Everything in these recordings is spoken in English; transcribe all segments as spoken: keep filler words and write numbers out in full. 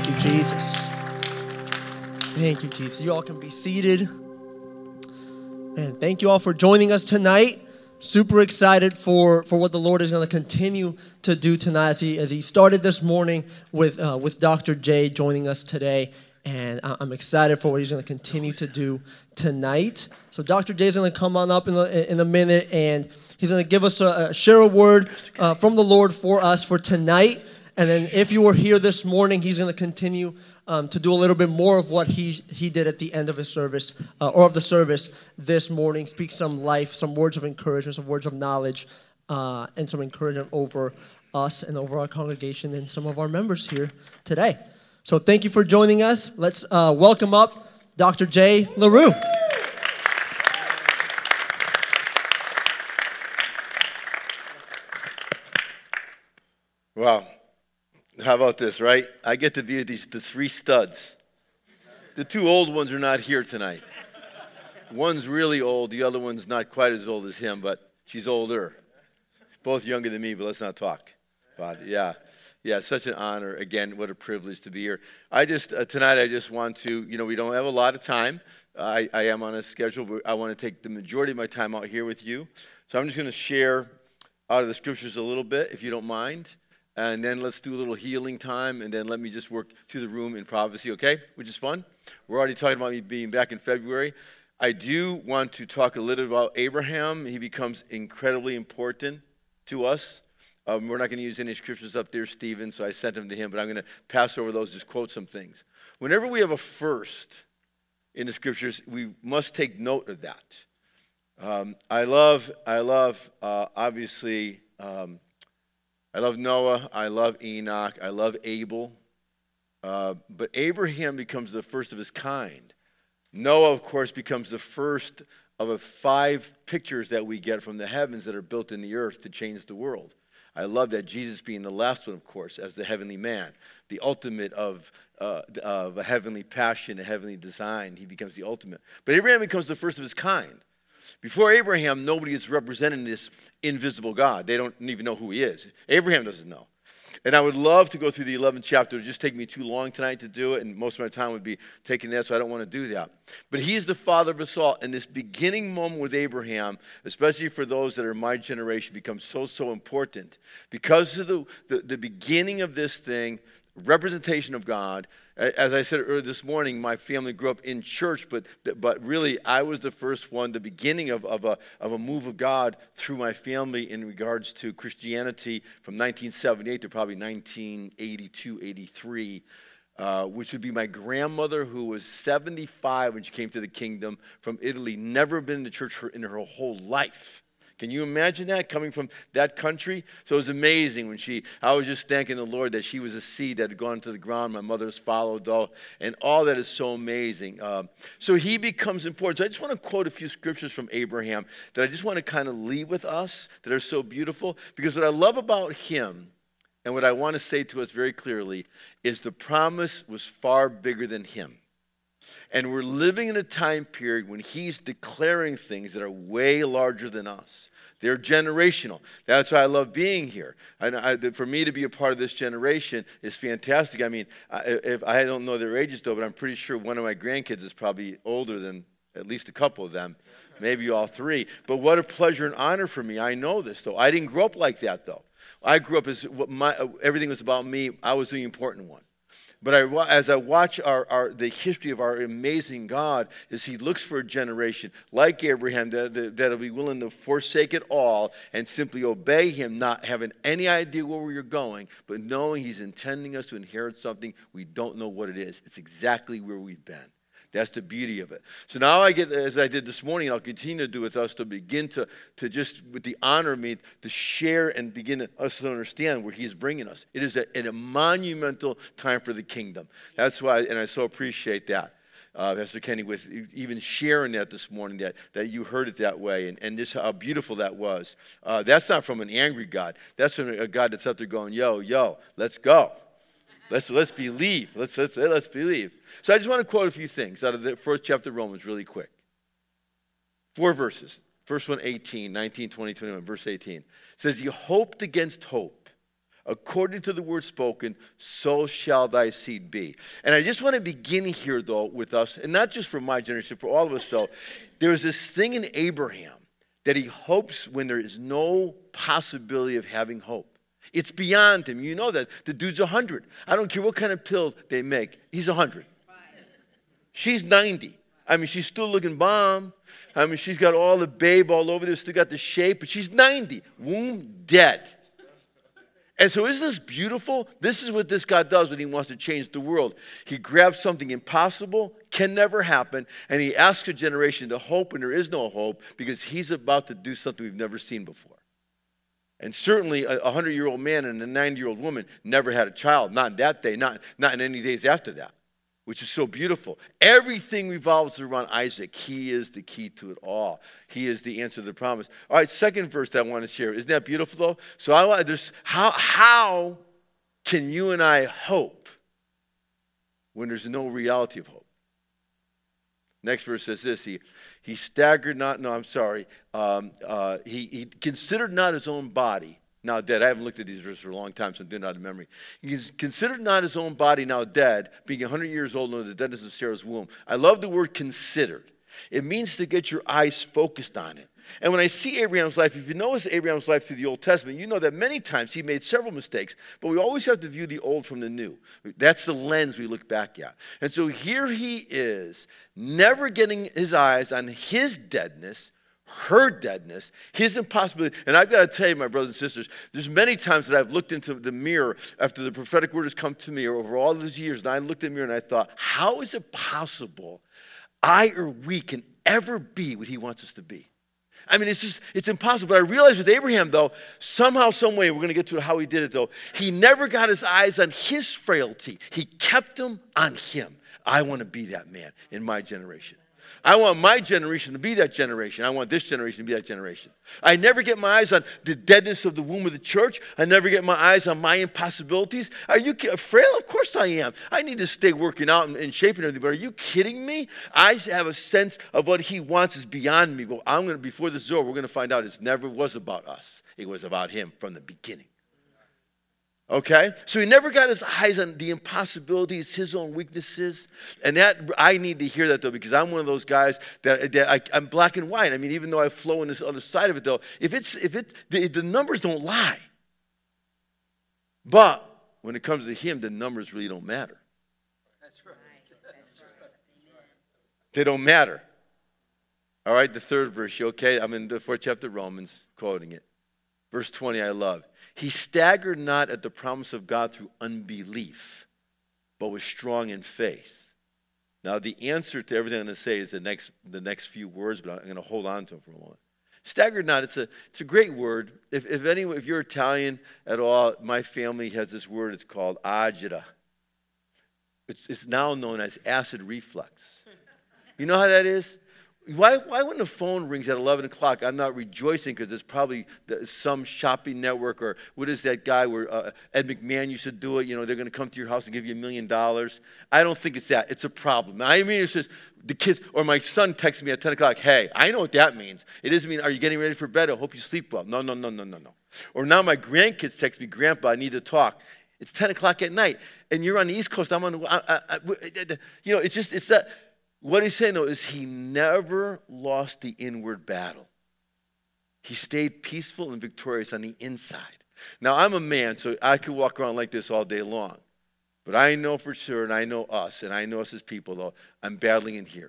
Thank you, Jesus. Thank you, Jesus. You all can be seated. And thank you all for joining us tonight. Super excited for, for what the Lord is going to continue to do tonight as he, as he started this morning with, uh, with Doctor J joining us today. And I'm excited for what he's going to continue to do tonight. So Doctor J is going to come on up in a, in a minute, and he's going to give us a, a share a word uh, from the Lord for us for tonight. And then if you were here this morning, he's going to continue um, to do a little bit more of what he he did at the end of his service, uh, or of the service this morning. Speak some life, some words of encouragement, some words of knowledge, uh, and some encouragement over us and over our congregation and some of our members here today. So thank you for joining us. Let's uh, welcome up Doctor J. LaRue. Wow. How about this, right? I get to be these the three studs. The two old ones are not here tonight. One's really old. The other one's not quite as old as him, but she's older. Both younger than me, but let's not talk about it. Yeah. Yeah, such an honor. Again, what a privilege to be here. I just, uh, tonight I just want to, you know, we don't have a lot of time. I, I am on a schedule, but I want to take the majority of my time out here with you. So I'm just going to share out of the scriptures a little bit, if you don't mind. And then let's do a little healing time, and then let me just work through the room in prophecy, okay? Which is fun. We're already talking about me being back in February. I do want to talk a little about Abraham. He becomes incredibly important to us. Um, we're not going to use any scriptures up there, Stephen, so I sent them to him, but I'm going to pass over those, just quote some things. Whenever we have a first in the scriptures, we must take note of that. Um, I love, I love, uh, obviously, um, I love Noah, I love Enoch, I love Abel, uh, but Abraham becomes the first of his kind. Noah, of course, becomes the first of the five pictures that we get from the heavens that are built in the earth to change the world. I love that, Jesus being the last one, of course, as the heavenly man, the ultimate of, uh, of a heavenly passion, a heavenly design. He becomes the ultimate. But Abraham becomes the first of his kind. Before Abraham, nobody is representing this invisible God. They don't even know who he is. Abraham doesn't know. And I would love to go through the eleventh chapter. It would just take me too long tonight to do it, and most of my time would be taking that, so I don't want to do that. But he is the father of us all. And this beginning moment with Abraham, especially for those that are my generation, becomes so, so important. Because of the, the, the beginning of this thing, representation of God. As I said earlier this morning, my family grew up in church, but but really I was the first one, the beginning of, of, a, of a move of God through my family in regards to Christianity from nineteen seventy-eight to probably nineteen eighty-two, eighty-three, uh, which would be my grandmother, who was seventy-five when she came to the kingdom from Italy, never been to church in her whole life. Can you imagine that, coming from that country? So it was amazing when she, I was just thanking the Lord that she was a seed that had gone to the ground. My mother has followed, though, and all that is so amazing. Um, so he becomes important. So I just want to quote a few scriptures from Abraham that I just want to kind of leave with us that are so beautiful. Because what I love about him, and what I want to say to us very clearly, is the promise was far bigger than him. And we're living in a time period when he's declaring things that are way larger than us. They're generational. That's why I love being here. I, I, for me to be a part of this generation is fantastic. I mean, I, if, I don't know their ages, though, but I'm pretty sure one of my grandkids is probably older than at least a couple of them, maybe all three. But what a pleasure and honor for me. I know this, though. I didn't grow up like that, though. I grew up as my, everything was about me. I was the important one. But I, as I watch our, our, the history of our amazing God, is he looks for a generation like Abraham that, that, that'll be willing to forsake it all and simply obey him, not having any idea where we're going, but knowing he's intending us to inherit something we don't know what it is. It's exactly where we've been. That's the beauty of it. So now I get, as I did this morning, I'll continue to do with us to begin to, to just, with the honor of me, to share and begin to, us to understand where he's bringing us. It is a, a monumental time for the kingdom. That's why, and I so appreciate that. Uh, Pastor Kenny, with even sharing that this morning, that, that you heard it that way, and, and just how beautiful that was. Uh, that's not from an angry God. That's from a God that's up there going, yo, yo, let's go. Let's let's believe. Let's let's let's believe. So I just want to quote a few things out of the first chapter of Romans really quick. Four verses. First one, eighteen, nineteen, twenty, twenty-one, verse eighteen. It says, you hoped against hope according to the word spoken, so shall thy seed be. And I just want to begin here, though, with us, and not just for my generation, for all of us, though. There's this thing in Abraham that he hopes when there is no possibility of having hope. It's beyond him. You know that. The dude's one hundred. I don't care what kind of pill they make. He's one hundred. She's ninety. I mean, she's still looking bomb. I mean, she's got all the babe all over there, still got the shape, but she's ninety. Womb dead. And so isn't this beautiful? This is what this God does when he wants to change the world. He grabs something impossible, can never happen, and he asks a generation to hope when there is no hope because he's about to do something we've never seen before. And certainly a hundred-year-old man and a ninety-year-old woman never had a child. Not in that day, not, not in any days after that, which is so beautiful. Everything revolves around Isaac. He is the key to it all. He is the answer to the promise. All right, second verse that I want to share. Isn't that beautiful, though? So I want to just, how, how can you and I hope when there's no reality of hope? Next verse says this, he, he staggered not, no, I'm sorry, um, uh, he, he considered not his own body now dead. I haven't looked at these verses for a long time, so I'm doing it out of memory. He considered not his own body now dead, being one hundred years old under the deadness of Sarah's womb. I love the word considered. It means to get your eyes focused on it. And when I see Abraham's life, if you notice Abraham's life through the Old Testament, you know that many times he made several mistakes, but we always have to view the old from the new. That's the lens we look back at. And so here he is, never getting his eyes on his deadness, her deadness, his impossibility. And I've got to tell you, my brothers and sisters, there's many times that I've looked into the mirror after the prophetic word has come to me over all those years, and I looked in the mirror and I thought, how is it possible I or we can ever be what he wants us to be? I mean, it's just, it's impossible. But I realized with Abraham, though, somehow, some way, we're going to get to how he did it, though, he never got his eyes on his frailty. He kept them on him. I want to be that man in my generation. I want my generation to be that generation. I want this generation to be that generation. I never get my eyes on the deadness of the womb of the church. I never get my eyes on my impossibilities. Are you frail? Of course I am. I need to stay working out and, and shaping everything. But are you kidding me? I have a sense of what he wants is beyond me. Well, I'm going to, before this is over, we're going to find out it never was about us. It was about him from the beginning. Okay? So he never got his eyes on the impossibilities, his own weaknesses. And that I need to hear that, though, because I'm one of those guys that, that I, I'm black and white. I mean, even though I flow in this other side of it, though, if it's if it the, the numbers don't lie. But when it comes to him, the numbers really don't matter. That's right. That's right. They don't matter. All right, the third verse, okay? I'm in the fourth chapter of Romans, quoting it. Verse twenty, I love. He staggered not at the promise of God through unbelief, but was strong in faith. Now, the answer to everything I'm going to say is the next, the next few words, but I'm going to hold on to them for a moment. Staggered not, it's a, it's a great word. If, if, any, if you're Italian at all, my family has this word, it's called agita. It's, it's now known as acid reflux. You know how that is? Why, why when the phone rings at eleven o'clock, I'm not rejoicing because there's probably some shopping network or what is that guy where uh, Ed McMahon used to do it, you know, they're going to come to your house and give you a million dollars. I don't think it's that. It's a problem. I mean, it's just the kids, or my son texts me at ten o'clock, hey, I know what that means. It doesn't mean, are you getting ready for bed? I hope you sleep well. No, no, no, no, no, no. Or now my grandkids text me, Grandpa, I need to talk. It's ten o'clock at night, and you're on the East Coast. I'm on the, I, I, I, you know, it's just, it's that. What he's saying, though, is he never lost the inward battle. He stayed peaceful and victorious on the inside. Now, I'm a man, so I could walk around like this all day long. But I know for sure, and I know us, and I know us as people, though, I'm battling in here.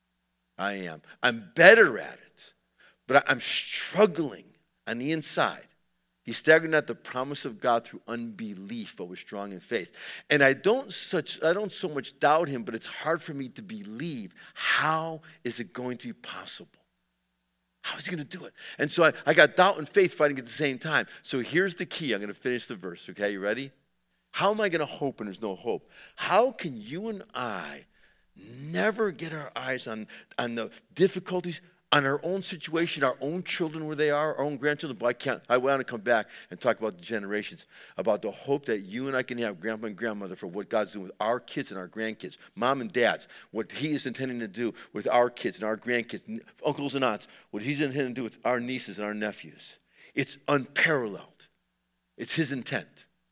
I am. I'm better at it, but I'm struggling on the inside. He staggered not the promise of God through unbelief, but was strong in faith. And I don't such I don't so much doubt him, but it's hard for me to believe. How is it going to be possible? How is he going to do it? And so I, I got doubt and faith fighting at the same time. So here's the key. I'm going to finish the verse. Okay, you ready? How am I going to hope when there's no hope? How can you and I never get our eyes on, on the difficulties, on our own situation, our own children where they are, our own grandchildren? But I can't. I want to come back and talk about the generations, about the hope that you and I can have, grandpa and grandmother, for what God's doing with our kids and our grandkids, mom and dads, what he is intending to do with our kids and our grandkids, uncles and aunts, what he's intending to do with our nieces and our nephews. It's unparalleled. It's his intent.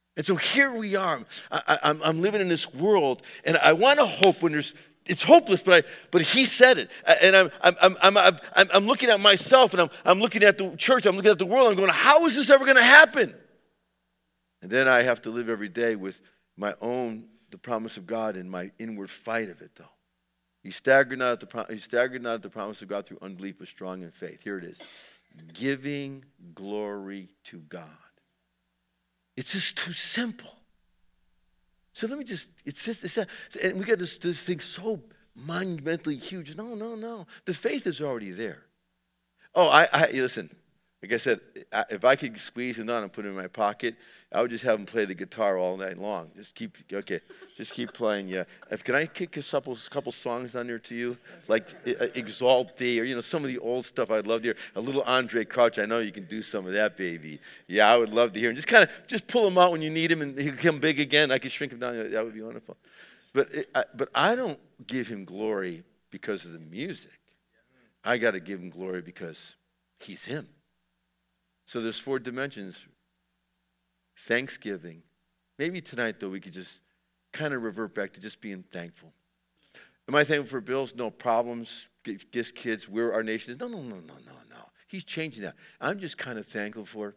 And so here we are. I, I, I'm, I'm living in this world, and I want to hope when there's, it's hopeless, but I, but he said it. And I'm, I'm, I'm, I'm, I'm, I'm looking at myself, and I'm, I'm looking at the church, I'm looking at the world, I'm going, how is this ever going to happen? And then I have to live every day with my own, the promise of God and my inward fight of it, though. He staggered not at the, pro- he staggered not at the promise of God through unbelief, but strong in faith. Here it is. Giving glory to God. It's just too simple. So let me just, it's just, it's, and we got this, this thing so monumentally huge. No, no, no. The faith is already there. Oh, I, I listen, like I said, if I could squeeze it on and put it in my pocket, I would just have him play the guitar all night long. Just keep, okay, just keep playing, yeah. If, can I kick a couple, couple songs on there to you? Like Exalt Thee, or, you know, some of the old stuff I'd love to hear. A little Andre Crouch, I know you can do some of that, baby. Yeah, I would love to hear him. Just kind of, just pull him out when you need him, and he'll become big again. I could shrink him down. That would be wonderful. But, it, I, but I don't give him glory because of the music. I got to give him glory because he's him. So there's four dimensions. Thanksgiving. Maybe tonight, though, we could just kind of revert back to just being thankful. Am I thankful for bills? No problems. Gifts, kids, where our nation is. No, no, no, no, no, no. He's changing that. I'm just kind of thankful for.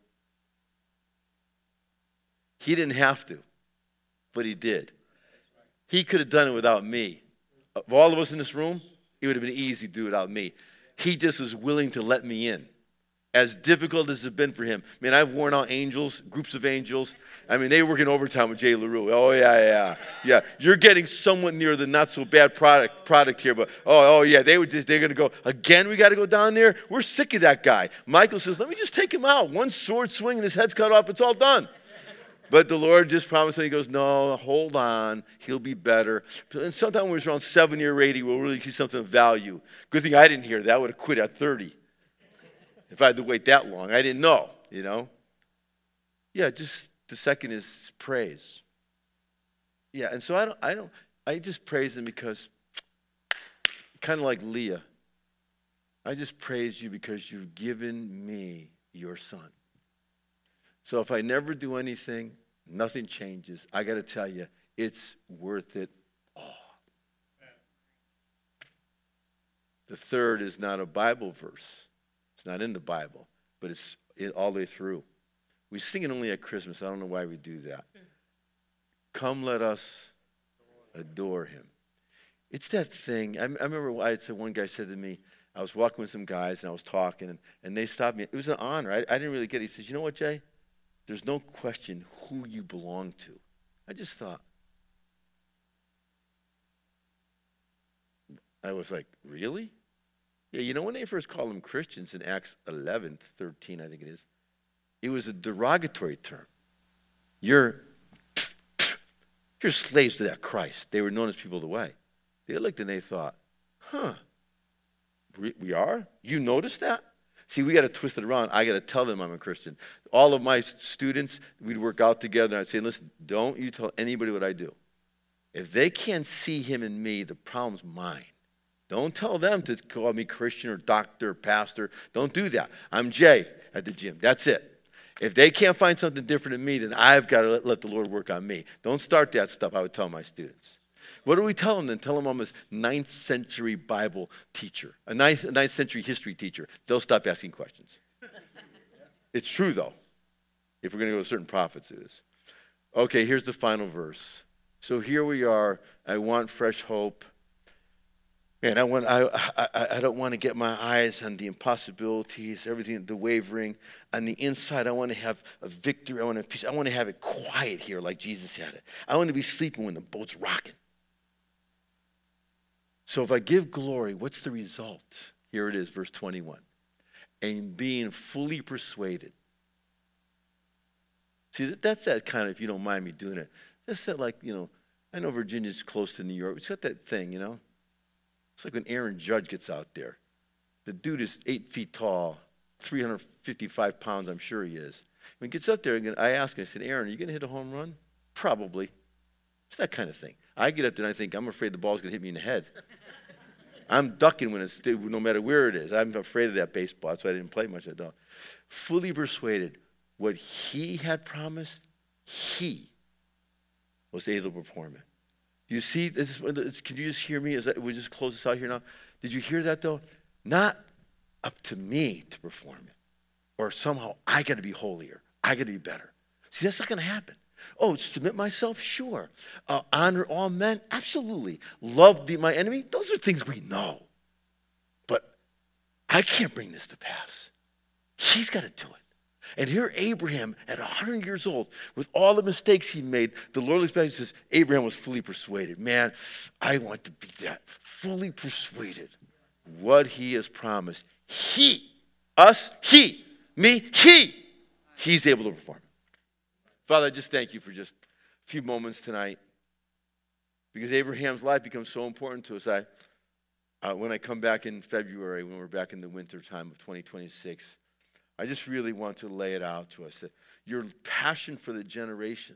He didn't have to, but he did. He could have done it without me. Of all of us in this room, it would have been easy to do it without me. He just was willing to let me in. As difficult as it's been for him. Man, I've worn out angels, groups of angels. I mean, they were working overtime with Jay LaRue. Oh, yeah, yeah, yeah. You're getting somewhat near the not-so-bad product product here, but, oh, oh yeah, they were just, they're going to go, again, we got to go down there? We're sick of that guy. Michael says, let me just take him out. One sword swing and his head's cut off, it's all done. But the Lord just promised him, he goes, no, hold on, he'll be better. And sometime when he's around seventy or eighty, we'll really see something of value. Good thing I didn't hear that. I would have quit at thirty. If I had to wait that long, I didn't know, you know. Yeah, just the second is praise. Yeah, and so I don't, I don't, I just praise him because, kind of like Leah, I just praise you because you've given me your son. So if I never do anything, nothing changes. I got to tell you, it's worth it all. The third is not a Bible verse. It's not in the Bible, but it's all the way through. We sing it only at Christmas. I don't know why we do that. Come, let us adore him. It's that thing. I, I remember I said one guy said to me, I was walking with some guys, and I was talking, and, and they stopped me. It was an honor. I, I didn't really get it. He says, you know what, Jay? There's no question who you belong to. I just thought. I was like, really? Yeah, you know, when they first called them Christians in Acts eleven, thirteen, I think it is, it was a derogatory term. You're, you're slaves to that Christ. They were known as people of the way. They looked and they thought, huh, we, we are? You noticed that? See, we got to twist it around. I got to tell them I'm a Christian. All of my students, we'd work out together, and I'd say, listen, don't you tell anybody what I do. If they can't see him in me, the problem's mine. Don't tell them to call me Christian or doctor or pastor. Don't do that. I'm Jay at the gym. That's it. If they can't find something different in me, then I've got to let, let the Lord work on me. Don't start that stuff, I would tell my students. What do we tell them then? Tell them I'm a ninth century Bible teacher, a ninth, ninth century history teacher. They'll stop asking questions. It's true, though. If we're going to go to certain prophets, it is. Okay, here's the final verse. So here we are. I want fresh hope. Man, I want. I, I I don't want to get my eyes on the impossibilities, everything, the wavering. On the inside, I want to have a victory. I want to have peace. I want to have it quiet here, like Jesus had it. I want to be sleeping when the boat's rocking. So if I give glory, what's the result? Here it is, verse twenty-one. And being fully persuaded. See, that's that kind of, if you don't mind me doing it, that's that like, you know, I know Virginia's close to New York. It's got that thing, you know. It's like when Aaron Judge gets out there. The dude is eight feet tall, three hundred fifty-five pounds, I'm sure he is. When he gets up there, I ask him, I said, Aaron, are you going to hit a home run? Probably. It's that kind of thing. I get up there and I think, I'm afraid the ball's going to hit me in the head. I'm ducking when it's, no matter where it is. I'm afraid of that baseball. That's why I didn't play much of that. Fully persuaded what he had promised, he was able to perform it. You see, this, can you just hear me? As we just close this out here now. Did you hear that though? Not up to me to perform it, or somehow I got to be holier. I got to be better. See, that's not going to happen. Oh, submit myself? Sure. Uh, honor all men? Absolutely. Love the, my enemy? Those are things we know. But I can't bring this to pass. He's got to do it. And here Abraham, at one hundred years old, with all the mistakes he made, the Lord looks back and says, Abraham was fully persuaded. Man, I want to be that, fully persuaded. What he has promised, he, us, he, me, he, he's able to perform. Father, I just thank you for just a few moments tonight, because Abraham's life becomes so important to us. I, uh, when I come back in February, when we're back in the winter time of twenty twenty-six, I just really want to lay it out to us that your passion for the generations.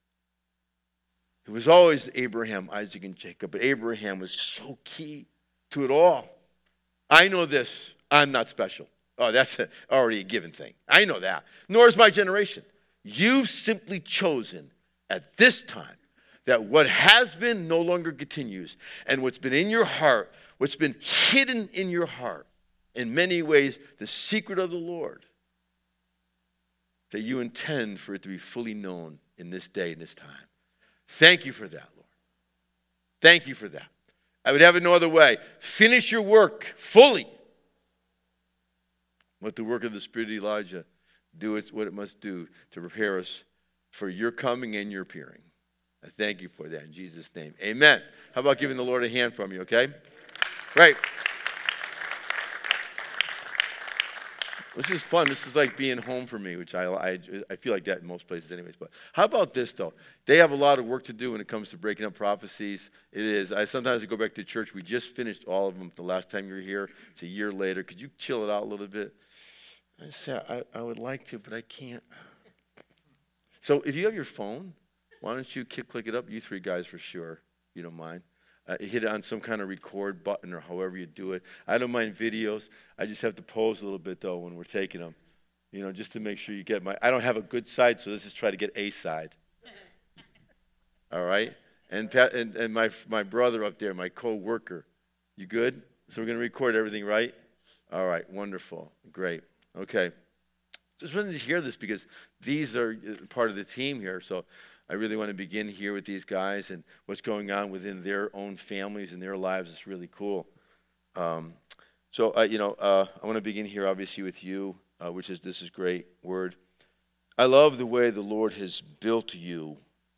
It was always Abraham, Isaac, and Jacob, but Abraham was so key to it all. I know this. I'm not special. Oh, that's a, already a given thing. I know that. Nor is my generation. You've simply chosen at this time that what has been no longer continues, and what's been in your heart, what's been hidden in your heart, in many ways, the secret of the Lord, that you intend for it to be fully known in this day and this time. Thank you for that, Lord. Thank you for that. I would have it no other way. Finish your work fully. Let the work of the Spirit of Elijah do it, what it must do to prepare us for your coming and your appearing. I thank you for that in Jesus' name. Amen. How about giving the Lord a hand from you, okay? Right. This is fun. This is like being home for me, which I, I, I feel like that in most places anyways. But how about this, though? They have a lot of work to do when it comes to breaking up prophecies. It is. I Sometimes I go back to church. We just finished all of them the last time you were here. It's a year later. Could you chill it out a little bit? I said, I, I would like to, but I can't. So if you have your phone, why don't you kick, click it up? You three guys for sure. You don't mind. Uh, hit it on some kind of record button or however you do it. I don't mind videos. I just have to pose a little bit, though, when we're taking them. You know, just to make sure you get my... I don't have a good side, so let's just try to get a side. All right? And Pat, and, and my my brother up there, my co-worker. You good? So we're going to record everything, right? All right. Wonderful. Great. Okay. Just wanted to hear this because these are part of the team here, so... I really want to begin here with these guys and what's going on within their own families and their lives. It's really cool. Um, so, uh, you know, uh, I want to begin here, obviously, with you, uh, which is, this is great word. I love the way the Lord has built you.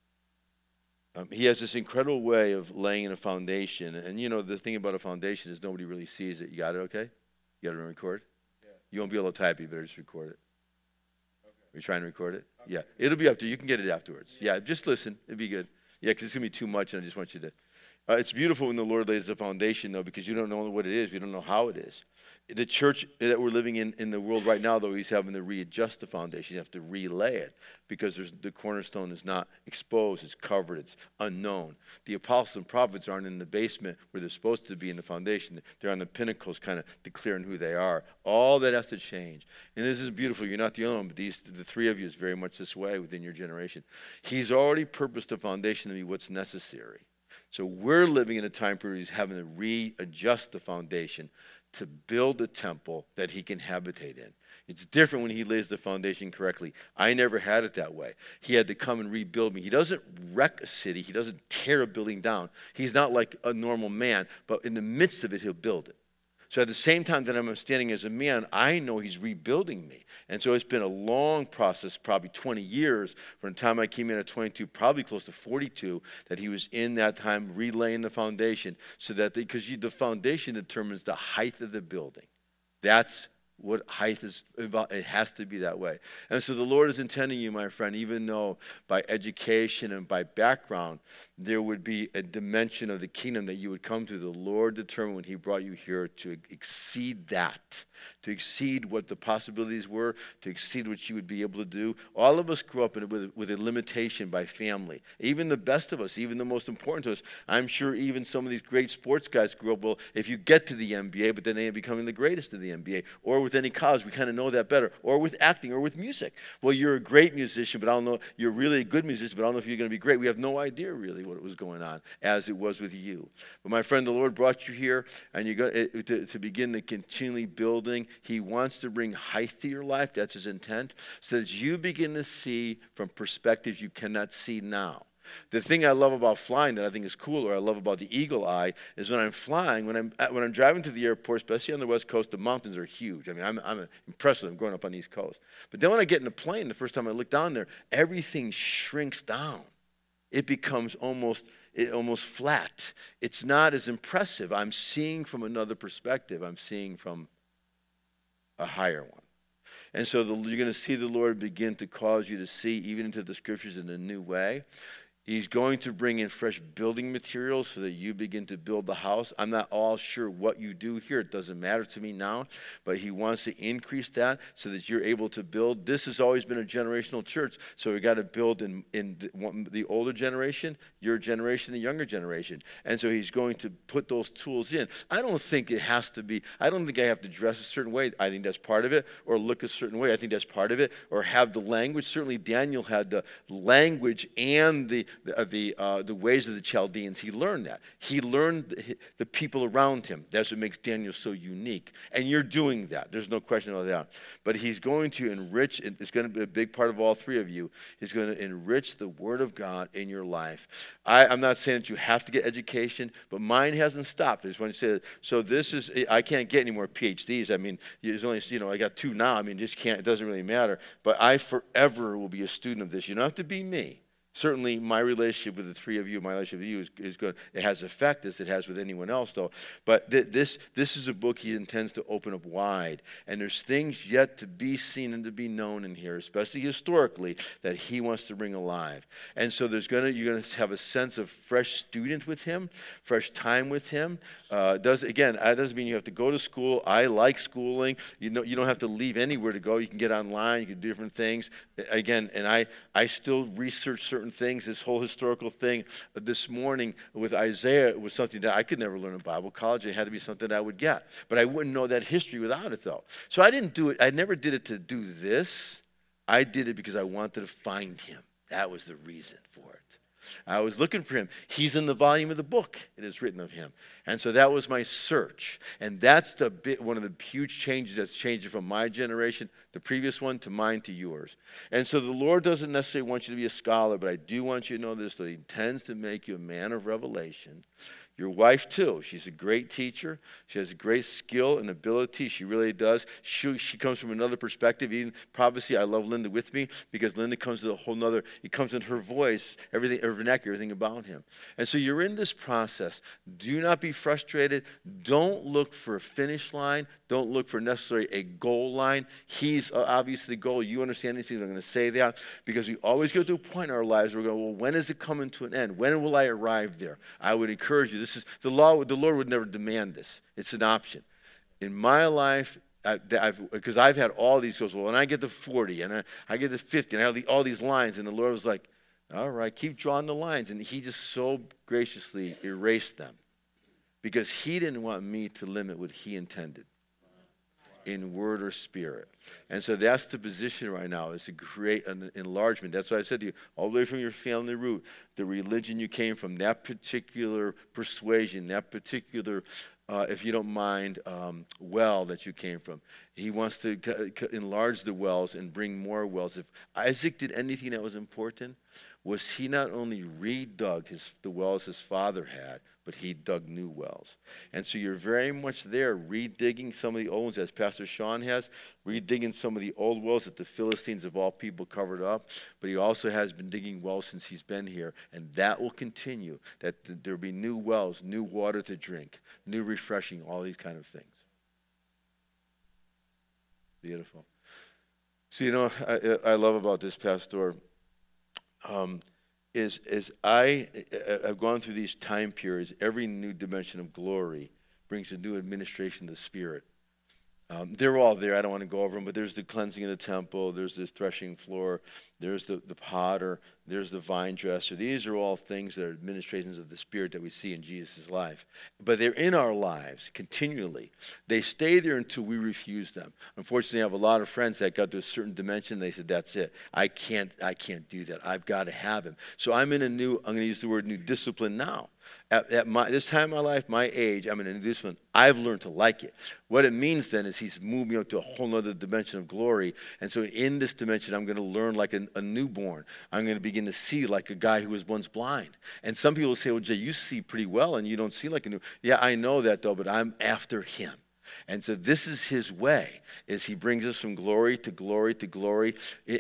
Um, he has this incredible way of laying in a foundation. And, you know, the thing about a foundation is nobody really sees it. You got it, okay? You got it on record? Yes. You won't be able to type it. You better just record it. Are you trying to record it? Okay. Yeah. It'll be up to you. You can get it afterwards. Yeah, just listen. It'd be good. Yeah, because it's going to be too much, and I just want you to. Uh, it's beautiful when the Lord lays the foundation, though, because you don't know what it is. You don't know how it is. The church that we're living in in the world right now, though, he's having to readjust the foundation. You have to relay it because there's, the cornerstone is not exposed. It's covered. It's unknown. The apostles and prophets aren't in the basement where they're supposed to be in the foundation. They're on the pinnacles kind of declaring who they are. All that has to change. And this is beautiful. You're not the only one, but these, the three of you is very much this way within your generation. He's already purposed the foundation to be what's necessary. So we're living in a time period he's having to readjust the foundation to build a temple that he can habitate in. It's different when he lays the foundation correctly. I never had it that way. He had to come and rebuild me. He doesn't wreck a city. He doesn't tear a building down. He's not like a normal man, but in the midst of it, he'll build it. So at the same time that I'm standing as a man, I know he's rebuilding me. And so it's been a long process, probably twenty years, from the time I came in at twenty-two, probably close to forty-two, that he was in that time relaying the foundation, so that, because the foundation determines the height of the building. That's what height is about. It has to be that way. And so the Lord is intending you, my friend, even though by education and by background, there would be a dimension of the kingdom that you would come to. The Lord determined when he brought you here to exceed that, to exceed what the possibilities were, to exceed what you would be able to do. All of us grew up in, with, with a limitation by family. Even the best of us, even the most important to us. I'm sure even some of these great sports guys grew up, well, if you get to the N B A, but then they end up becoming the greatest of the N B A, or with with any college. We kind of know that better. Or with acting or with music. Well, you're a great musician, but I don't know, you're really a good musician, but I don't know if you're going to be great. We have no idea really what was going on as it was with you. But my friend, the Lord brought you here, and you're going to, to, to begin the continually building. He wants to bring height to your life. That's his intent. So that you begin to see from perspectives you cannot see now. The thing I love about flying that I think is cool, or I love about the eagle eye, is when I'm flying, when I'm when I'm driving to the airport, especially on the West Coast, the mountains are huge. I mean, I'm, I'm impressed with them growing up on the East Coast. But then when I get in the plane, the first time I look down there, everything shrinks down. It becomes almost it, almost flat. It's not as impressive. I'm seeing from another perspective. I'm seeing from a higher one. And so the, you're going to see the Lord begin to cause you to see even into the scriptures in a new way. He's going to bring in fresh building materials so that you begin to build the house. I'm not all sure what you do here. It doesn't matter to me now. But he wants to increase that so that you're able to build. This has always been a generational church. So we've got to build in, in the, the older generation, your generation, the younger generation. And so he's going to put those tools in. I don't think it has to be, I don't think I have to dress a certain way. I think that's part of it. Or look a certain way. I think that's part of it. Or have the language. Certainly Daniel had the language and the The the, uh, the ways of the Chaldeans. He learned that. He learned the, the people around him. That's what makes Daniel so unique. And you're doing that. There's no question about that. But he's going to enrich, it's going to be a big part of all three of you. He's going to enrich the Word of God in your life. I, I'm not saying that you have to get education, but mine hasn't stopped. I just want to say that. So this is, I can't get any more P H Ds. I mean, there's only, you know, I got two now. I mean, just can't, it doesn't really matter. But I forever will be a student of this. You don't have to be me. Certainly, my relationship with the three of you, my relationship with you is, is good. It has effect as it has with anyone else, though. But th- this this is a book he intends to open up wide. And there's things yet to be seen and to be known in here, especially historically, that he wants to bring alive. And so there's gonna you're going to have a sense of fresh student with him, fresh time with him. Uh, does Again, that doesn't mean you have to go to school. I like schooling. You know, you don't have to leave anywhere to go. You can get online. You can do different things. Again, and I, I still research certain things. This whole historical thing this morning with Isaiah was something that I could never learn in Bible college. It had to be something that I would get. But I wouldn't know that history without it, though. So I didn't do it. I never did it to do this. I did it because I wanted to find him. That was the reason for it. I was looking for him. He's in the volume of the book. It is written of him. And so that was my search. And that's the bit, one of the huge changes that's changing from my generation, the previous one, to mine, to yours. And so the Lord doesn't necessarily want you to be a scholar, but I do want you to know this, that he intends to make you a man of revelation. Your wife, too. She's a great teacher. She has a great skill and ability. She really does. She, she comes from another perspective. Even prophecy, I love Linda with me because Linda comes to a whole nother, it comes in her voice, everything, her vernacular, everything about him. And so you're in this process. Do not be frustrated. Don't look for a finish line. Don't look for necessarily a goal line. He's obviously the goal. You understand these things. I'm going to say that because we always go to a point in our lives where we're going, well, when is it coming to an end? When will I arrive there? I would encourage you. This is the law. The Lord would never demand this. It's an option. In my life, because I've, I've had all these goals. Well, when I get to forty and I, I get to fifty and I have the, all these lines, and the Lord was like, all right, keep drawing the lines. And he just so graciously erased them because he didn't want me to limit what he intended in word or spirit. And so that's the position right now, is to create an enlargement. That's what I said to you, all the way from your family root, the religion you came from, that particular persuasion, that particular, uh, if you don't mind, um, well that you came from. He wants to c- c- enlarge the wells and bring more wells. If Isaac did anything that was important, was he not only redug his, the wells his father had, but he dug new wells. And so you're very much there redigging some of the old ones, as Pastor Sean has, redigging some of the old wells that the Philistines of all people covered up. But he also has been digging wells since he's been here. And that will continue, that there will be new wells, new water to drink, new refreshing, all these kind of things. Beautiful. So, you know, I, I love about this, Pastor, um, is is I I've gone through these time periods. Every new dimension of glory brings a new administration of the Spirit. Um, they're all there. I don't want to go over them, but there's the cleansing of the temple. There's the threshing floor. there's the, the potter, there's the vine dresser. These are all things that are administrations of the Spirit that we see in Jesus' life. But they're in our lives continually. They stay there until we refuse them. Unfortunately, I have a lot of friends that got to a certain dimension. They said, that's it. I can't, I can't do that. I've got to have him. So I'm in a new, I'm going to use the word new discipline now. At, at my, this time in my life, my age, I'm in a new discipline. I've learned to like it. What it means then is he's moved me up to a whole other dimension of glory. And so in this dimension, I'm going to learn like a, a newborn. I'm going to begin to see like a guy who was once blind. And some people will say, well, Jay, you see pretty well and you don't see like a new. Yeah, I know that though, but I'm after him. And so this is his way, is he brings us from glory to glory to glory.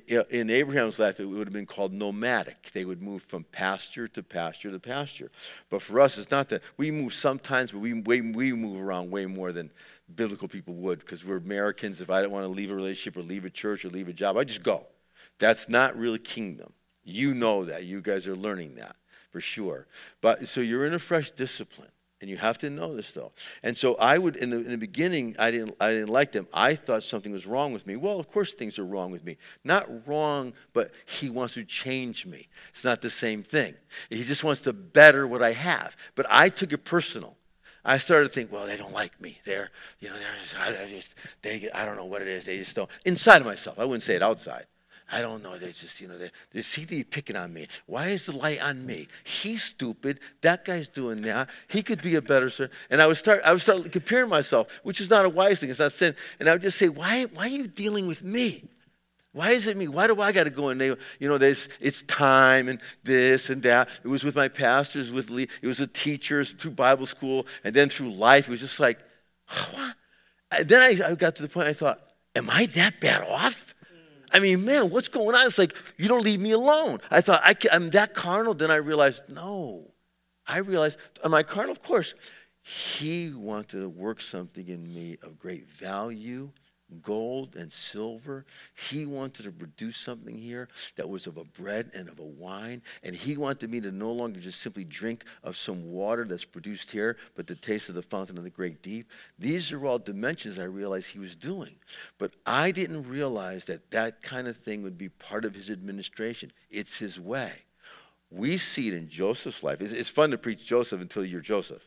In Abraham's life, it would have been called nomadic. They would move from pasture to pasture to pasture. But for us, it's not that. We move sometimes, but we, we, we move around way more than biblical people would, because we're Americans. If I don't want to leave a relationship or leave a church or leave a job, I just go. That's not really kingdom. You know that. You guys are learning that for sure. But so you're in a fresh discipline. And you have to know this, though. And so I would, in the, in the beginning, I didn't, I didn't like them. I thought something was wrong with me. Well, of course things are wrong with me. Not wrong, but he wants to change me. It's not the same thing. He just wants to better what I have. But I took it personal. I started to think, well, they don't like me. They're, you know, they're just, I just, they, I don't know what it is. They just don't. Inside of myself, I wouldn't say it outside. I don't know. They just, you know, they, they see they picking on me. Why is the light on me? He's stupid. That guy's doing that. He could be a better sir. And I would start, I would start comparing myself, which is not a wise thing. It's not sin. And I would just say, why, why are you dealing with me? Why is it me? Why do I got to go in there? You know, there's, it's time and this and that. It was with my pastors, with Lee. It was with teachers through Bible school, and then through life. It was just like, what? And then I, I got to the point I thought, am I that bad off? I mean, man, what's going on? It's like, you don't leave me alone. I thought, I can, I'm that carnal. Then I realized, no. I realized, am I carnal? Of course. He wanted to work something in me of great value, gold and silver. He wanted to produce something here that was of a bread and of a wine. And he wanted me to no longer just simply drink of some water that's produced here, but the taste of the fountain of the great deep. These are all dimensions I realized he was doing. But I didn't realize that that kind of thing would be part of his administration. It's his way. We see it in Joseph's life. It's, it's fun to preach Joseph until you're Joseph.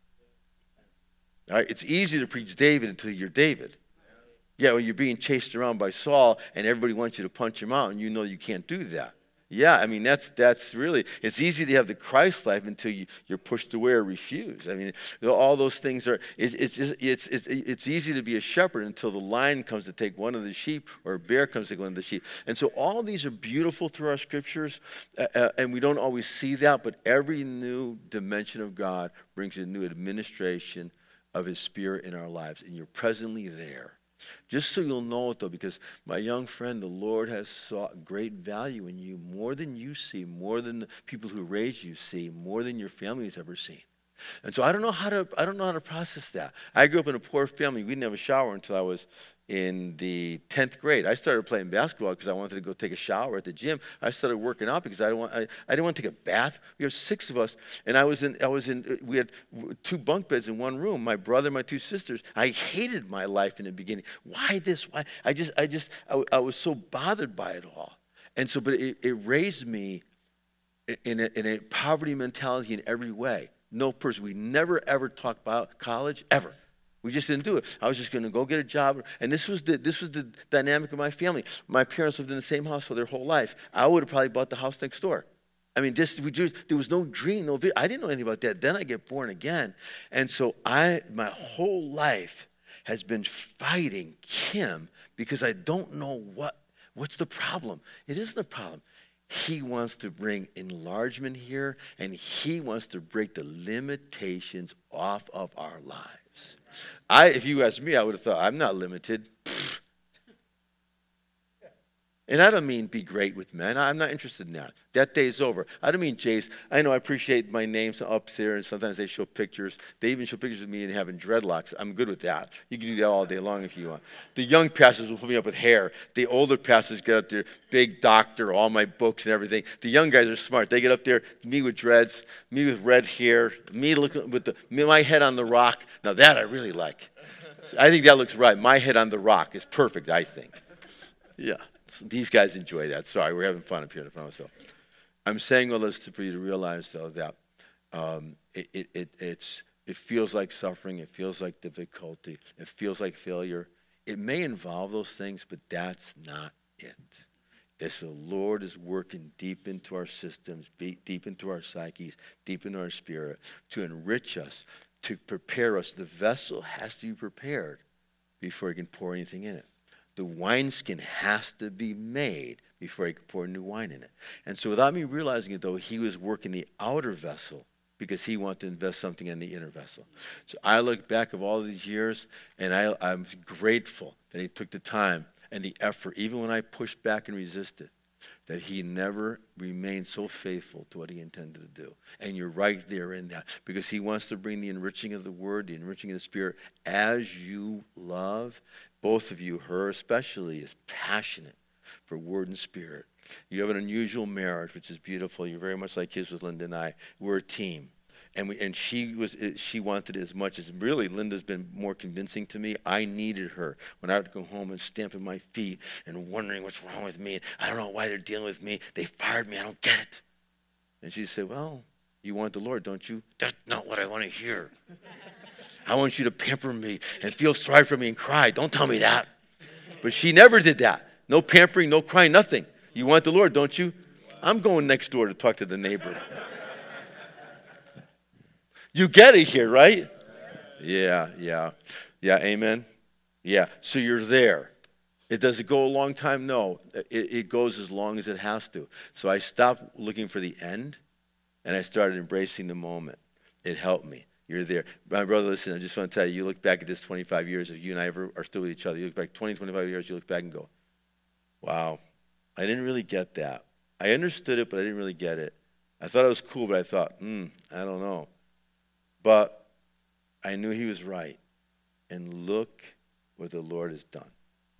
All right? It's easy to preach David until you're David. Yeah, when you're being chased around by Saul and everybody wants you to punch him out and you know you can't do that. Yeah, I mean, that's that's really, it's easy to have the Christ life until you, you're pushed away or refused. I mean, all those things are, it's, it's, it's, it's, it's easy to be a shepherd until the lion comes to take one of the sheep or a bear comes to take one of the sheep. And so all these are beautiful through our scriptures, uh, uh, and we don't always see that, but every new dimension of God brings a new administration of his Spirit in our lives, and you're presently there. Just so you'll know it, though, because my young friend, the Lord has sought great value in you, more than you see, more than the people who raised you see, more than your family has ever seen. And so I don't know how to I don't know how to process that. I grew up in a poor family. We didn't have a shower until I was in the tenth grade. I started playing basketball because I wanted to go take a shower at the gym. I started working out because I didn't want I, I didn't want to take a bath. We have six of us, and I was in I was in we had two bunk beds in one room. My brother, my two sisters. I hated my life in the beginning. Why this? Why? I just I just I, I was so bothered by it all. And so, but it, it raised me in a, in a poverty mentality in every way. No person. We never, ever talked about college, ever. We just didn't do it. I was just going to go get a job. And this was the this was the dynamic of my family. My parents lived in the same house for their whole life. I would have probably bought the house next door. I mean, this, we just, there was no dream, no vision. I didn't know anything about that. Then I get born again. And so I, my whole life has been fighting Kim because I don't know what what's the problem. It isn't a problem. He wants to bring enlargement here, and he wants to break the limitations off of our lives. I, if you asked me, I would have thought, I'm not limited. Pfft. And I don't mean be great with men. I'm not interested in that. That day's over. I don't mean Jace. I know I appreciate my name's up there, and sometimes they show pictures. They even show pictures of me and having dreadlocks. I'm good with that. You can do that all day long if you want. The young pastors will put me up with hair. The older pastors get up there, big doctor, all my books and everything. The young guys are smart. They get up there, me with dreads, me with red hair, me looking with the, me, my head on the rock. Now that I really like. I think that looks right. My head on the rock is perfect, I think. Yeah. These guys enjoy that. Sorry, we're having fun up here in front of myself. I'm saying all this for you to realize, though, that um, it, it, it, it's, it feels like suffering. It feels like difficulty. It feels like failure. It may involve those things, but that's not it. It's the Lord is working deep into our systems, deep into our psyches, deep into our spirit to enrich us, to prepare us. The vessel has to be prepared before he can pour anything in it. The wineskin has to be made before he can pour new wine in it. And so without me realizing it, though, he was working the outer vessel because he wanted to invest something in the inner vessel. So I look back of all these years, and I, I'm grateful that he took the time and the effort, even when I pushed back and resisted, that he never remained so faithful to what he intended to do. And you're right there in that, because he wants to bring the enriching of the word, the enriching of the spirit, as you love. Both of you, her especially, is passionate for word and spirit. You have an unusual marriage, which is beautiful. You're very much like his with Linda and I. We're a team. And we, and she was she wanted it as much as really Linda's been more convincing to me. I needed her when I would go home and stamping my feet and wondering what's wrong with me. I don't know why they're dealing with me. They fired me. I don't get it. And she said, well, you want the Lord, don't you? That's not what I want to hear. I want you to pamper me and feel sorry for me and cry. Don't tell me that. But she never did that. No pampering, no crying, nothing. You want the Lord, don't you? I'm going next door to talk to the neighbor. You get it here, right? Yeah, yeah. Yeah, amen? Yeah, so you're there. It does it go a long time? No. It, it goes as long as it has to. So I stopped looking for the end, and I started embracing the moment. It helped me. You're there. My brother, listen, I just want to tell you, you look back at this twenty-five years, if you and I ever are still with each other, you look back twenty, twenty-five years, you look back and go, wow, I didn't really get that. I understood it, but I didn't really get it. I thought it was cool, but I thought, hmm, I don't know. But I knew he was right. And look what the Lord has done.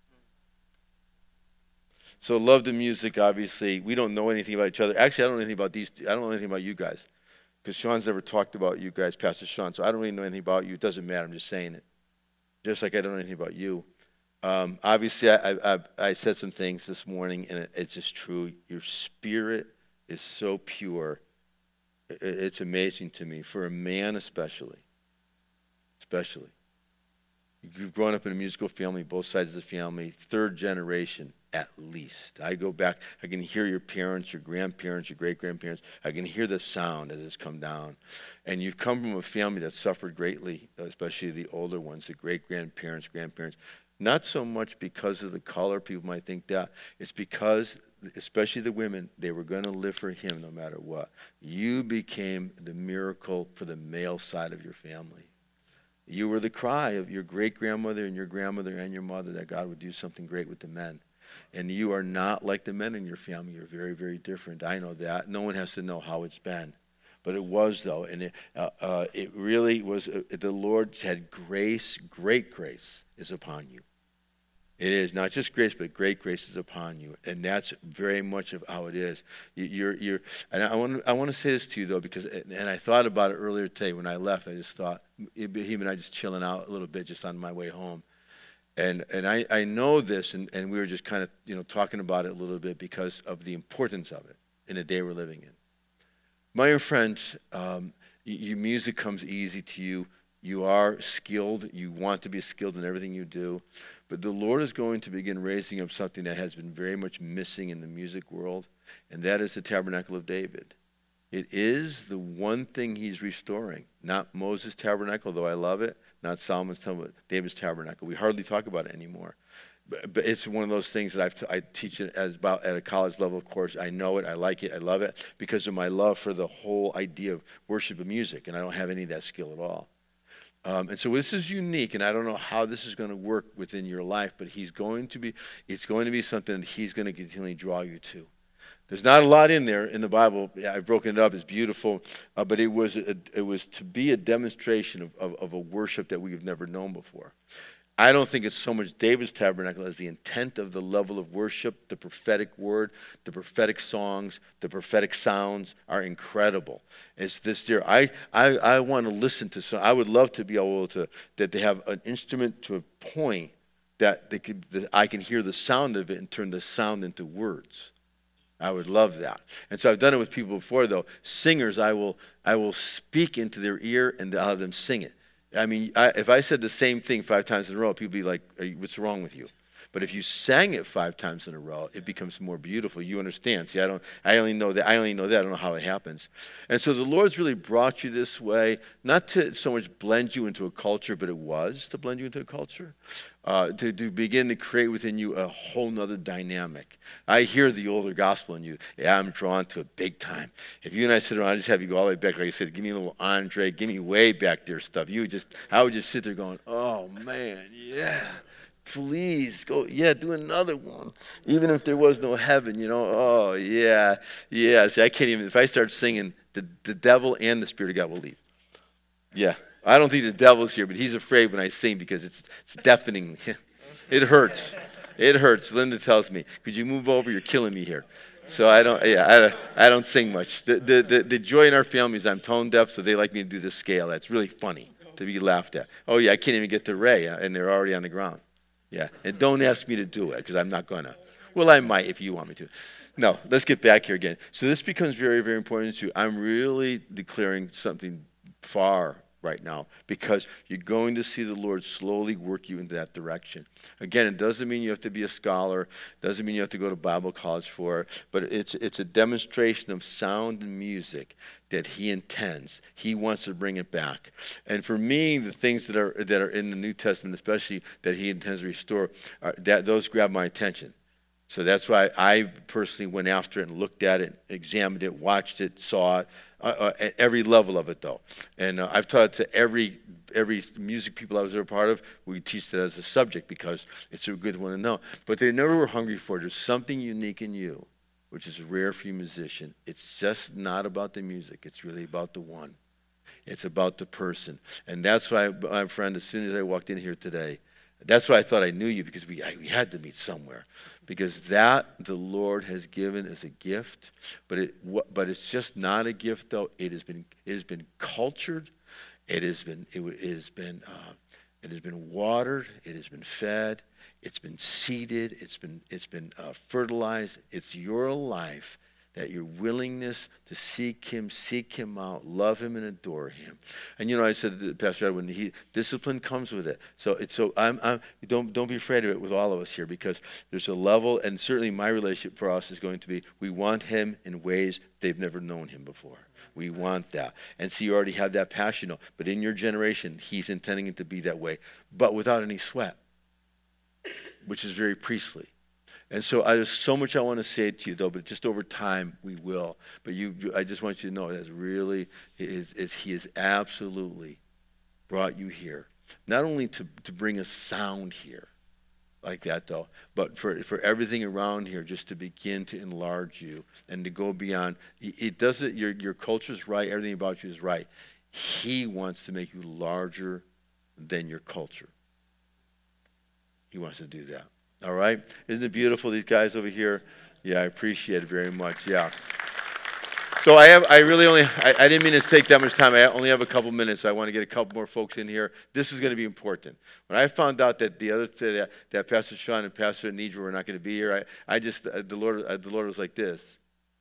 So love the music, obviously. We don't know anything about each other. Actually, I don't know anything about these. I don't know anything about you guys. Because Sean's never talked about you guys, Pastor Sean. So I don't really know anything about you. It doesn't matter. I'm just saying it. Just like I don't know anything about you. Um, obviously, I, I, I said some things this morning, and it, it's just true. Your spirit is so pure. It's amazing to me, for a man especially, especially. You've grown up in a musical family, both sides of the family, third generation at least. I go back, I can hear your parents, your grandparents, your great-grandparents. I can hear the sound as it's come down. And you've come from a family that suffered greatly, especially the older ones, the great-grandparents, grandparents. Not so much because of the color, people might think that. It's because, especially the women, they were going to live for him no matter what. You became the miracle for the male side of your family. You were the cry of your great-grandmother and your grandmother and your mother that God would do something great with the men. And you are not like the men in your family. You're very, very different. I know that. No one has to know how it's been. But it was, though, and it, uh, uh, it really was, uh, the Lord had grace, great grace is upon you. It is not just grace, but great grace is upon you, and that's very much of how it is. You're, you're, and I want, I want to say this to you though, because, and I thought about it earlier today when I left. I just thought, him and I just chilling out a little bit, just on my way home, and and I, I know this, and, and we were just kind of, you know, talking about it a little bit because of the importance of it in the day we're living in. My dear friends, um, your music comes easy to you. You are skilled. You want to be skilled in everything you do. But the Lord is going to begin raising up something that has been very much missing in the music world, and that is the Tabernacle of David. It is the one thing he's restoring. Not Moses' tabernacle, though I love it. Not Solomon's temple, David's tabernacle. We hardly talk about it anymore. But, but it's one of those things that I've t- I teach it as about at a college level course. I know it, I like it, I love it, because of my love for the whole idea of worship and music, and I don't have any of that skill at all. Um, and so this is unique, and I don't know how this is going to work within your life, but he's going to be, it's going to be something that he's going to continually draw you to. There's not a lot in there in the Bible. Yeah, I've broken it up. It's beautiful, uh, but it was a, it was to be a demonstration of, of, of a worship that we've never known before. I don't think it's so much David's tabernacle as the intent of the level of worship, the prophetic word, the prophetic songs, the prophetic sounds are incredible. It's this dear. I, I, I want to listen to some. I would love to be able to, that they have an instrument to a point that, they could, that I can hear the sound of it and turn the sound into words. I would love that. And so I've done it with people before, though. Singers, I will I will speak into their ear and I'll have them sing it. I mean, I, if I said the same thing five times in a row, people would be like, what's wrong with you? But if you sang it five times in a row, it becomes more beautiful. You understand. See, I don't I only know that I only know that. I don't know how it happens. And so the Lord's really brought you this way, not to so much blend you into a culture, but it was to blend you into a culture. Uh, to, to begin to create within you a whole nother dynamic. I hear the older gospel in you. Yeah, I'm drawn to it big time. If you and I sit around, I just have you go all the way back. Like I said, give me a little Andre, give me way back there stuff. You would just, I would just sit there going, oh man, yeah. Please go, yeah, do another one. Even if there was no heaven, you know, oh, yeah, yeah. See, I can't even, if I start singing, the, the devil and the Spirit of God will leave. Yeah. I don't think the devil's here, but he's afraid when I sing because it's it's deafening. It hurts. It hurts. Linda tells me, could you move over? You're killing me here. So I don't, yeah, I, I don't sing much. The, the, the, the joy in our family is I'm tone deaf, so they like me to do the scale. That's really funny to be laughed at. Oh, yeah, I can't even get to Ray, and they're already on the ground. Yeah, and don't ask me to do it because I'm not going to. Well, I might if you want me to. No, let's get back here again. So this becomes very, very important to you. I'm really declaring something far right now because you're going to see the Lord slowly work you into that direction. Again, it doesn't mean you have to be a scholar, doesn't mean you have to go to Bible college for it, but it's it's a demonstration of sound and music that he intends. He wants to bring it back. And for me, the things that are that are in the New Testament, especially that he intends to restore, are, that those grab my attention. So that's why I personally went after it and looked at it, examined it, watched it, saw it, uh, uh, at every level of it, though. And uh, I've taught it to every every music people I was ever part of. We teach it as a subject because it's a good one to know. But they never were hungry for it. There's something unique in you, which is rare for you musician. It's just not about the music. It's really about the one. It's about the person. And that's why, my friend, as soon as I walked in here today, that's why I thought I knew you, because we, I, we had to meet somewhere. Because that the Lord has given as a gift, but it but it's just not a gift though. It has been it has been cultured, it has been it, it has been uh, it has been watered, it has been fed, it's been seeded, it's been it's been uh, fertilized. It's your life. That your willingness to seek him, seek him out, love him and adore him. And you know, I said to Pastor Edwin, he discipline comes with it. So it's so I'm, I'm don't don't be afraid of it with all of us here, because there's a level, and certainly my relationship for us is going to be we want him in ways they've never known him before. We want that. And see, you already have that passion, but in your generation, he's intending it to be that way, but without any sweat, which is very priestly. And so I, there's so much I want to say to you, though, but just over time we will. But you, I just want you to know that really is, is he has absolutely brought you here, not only to, to bring a sound here like that, though, but for, for everything around here, just to begin to enlarge you and to go beyond. It doesn't. Your your culture's right. Everything about you is right. He wants to make you larger than your culture. He wants to do that. All right? Isn't it beautiful, these guys over here? Yeah, I appreciate it very much. Yeah. So I have, I really only, I, I didn't mean to take that much time. I only have a couple minutes, so I want to get a couple more folks in here. This is going to be important. When I found out that the other, that, that Pastor Sean and Pastor Nidra were not going to be here, I, I just, the Lord, the Lord was like this.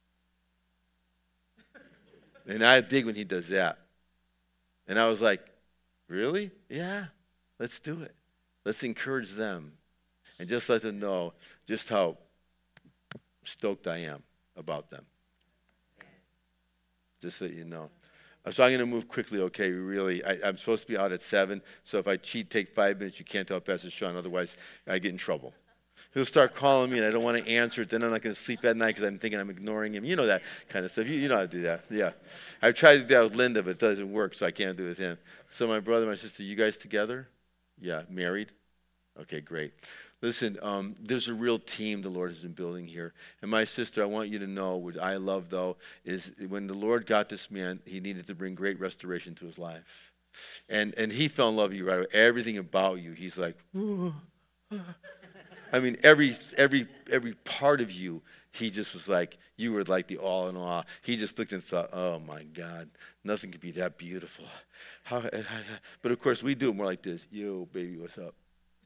And I dig when he does that. And I was like, really? Yeah, let's do it. Let's encourage them. And just let them know just how stoked I am about them. Just so you know. So I'm going to move quickly, okay? Really, I, I'm supposed to be out at seven, so if I cheat, take five minutes. You can't tell Pastor Sean, otherwise I get in trouble. He'll start calling me, and I don't want to answer it. Then I'm not going to sleep at night because I'm thinking I'm ignoring him. You know that kind of stuff. You, you know how to do that. Yeah. I've tried to do that with Linda, but it doesn't work, so I can't do it with him. So my brother, my sister, you guys together? Yeah, married? Okay, great. Listen, um, there's a real team the Lord has been building here. And my sister, I want you to know, what I love, though, is when the Lord got this man, he needed to bring great restoration to his life. And and he fell in love with you right away. Everything about you, he's like, ooh. I mean, every every every part of you, he just was like, you were like the all in all. He just looked and thought, oh, my God, nothing could be that beautiful. How, but, of course, we do it more like this. Yo, baby, what's up?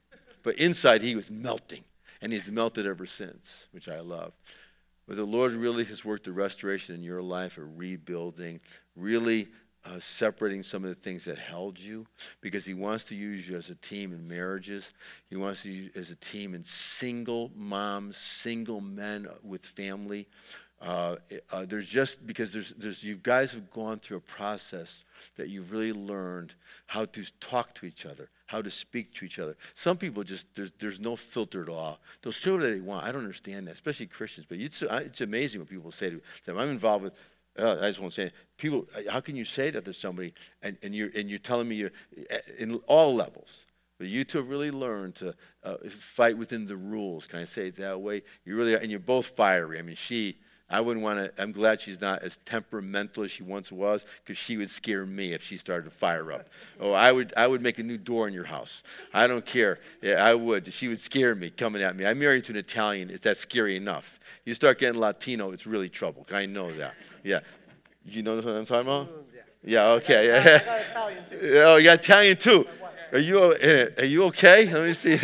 But inside, he was melting. And he's melted ever since, which I love. But the Lord really has worked a restoration in your life, a rebuilding, really uh, separating some of the things that held you, because he wants to use you as a team in marriages. He wants to use you as a team in single moms, single men with family. Uh, uh, there's just, because there's, there's, you guys have gone through a process that you've really learned how to talk to each other, how to speak to each other. Some people just, there's, there's no filter at all. They'll say what they want. I don't understand that, especially Christians. But it's, it's amazing what people say to them. I'm involved with, uh, I just won't say it. People, how can you say that to somebody and, and, you're, and you're telling me you're, in all levels. But you two have really learned to uh, fight within the rules. Can I say it that way? You really are, and you're both fiery. I mean, she... I wouldn't want to, I'm glad she's not as temperamental as she once was, because she would scare me if she started to fire up. Oh, I would I would make a new door in your house. I don't care. Yeah, I would. She would scare me coming at me. I'm married to an Italian. Is that scary enough? You start getting Latino, it's really trouble. I know that. Yeah. You know what I'm talking about? Yeah, okay. I got, I got Italian too. Oh, you got Italian too. Are you are you okay? Let me see.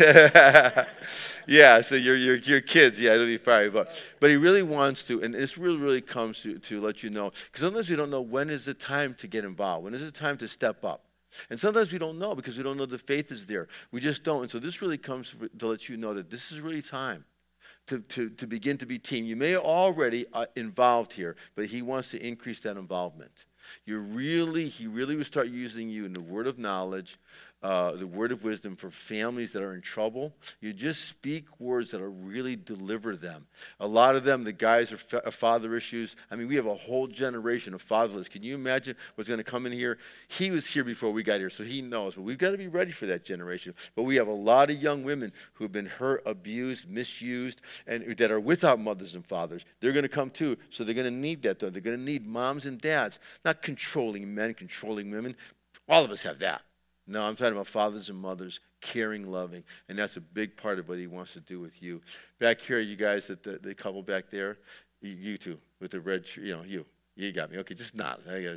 Yeah, so your your your kids, yeah, they'll be fiery, but but he really wants to, and this really really comes to to let you know, because sometimes we don't know when is the time to get involved, when is it time to step up, and sometimes we don't know because we don't know the faith is there. We just don't, and so this really comes to let you know that this is really time to to to begin to be team. You may already uh, involved here, but he wants to increase that involvement. You're really, he really will start using you in the word of knowledge, uh, the word of wisdom for families that are in trouble. You just speak words that will really deliver them. A lot of them, the guys are fa- father issues. I mean, we have a whole generation of fatherless. Can you imagine what's going to come in here? He was here before we got here, so he knows. But we've got to be ready for that generation. But we have a lot of young women who have been hurt, abused, misused, and that are without mothers and fathers. They're going to come too, so they're going to need that, though. They're going to need moms and dads, not controlling men, controlling women. All of us have that. No, I'm talking about fathers and mothers, caring, loving, and that's a big part of what he wants to do with you. Back here, you guys, the, the, the couple back there, you, you two with the red, you know, you, you got me. Okay, just nod.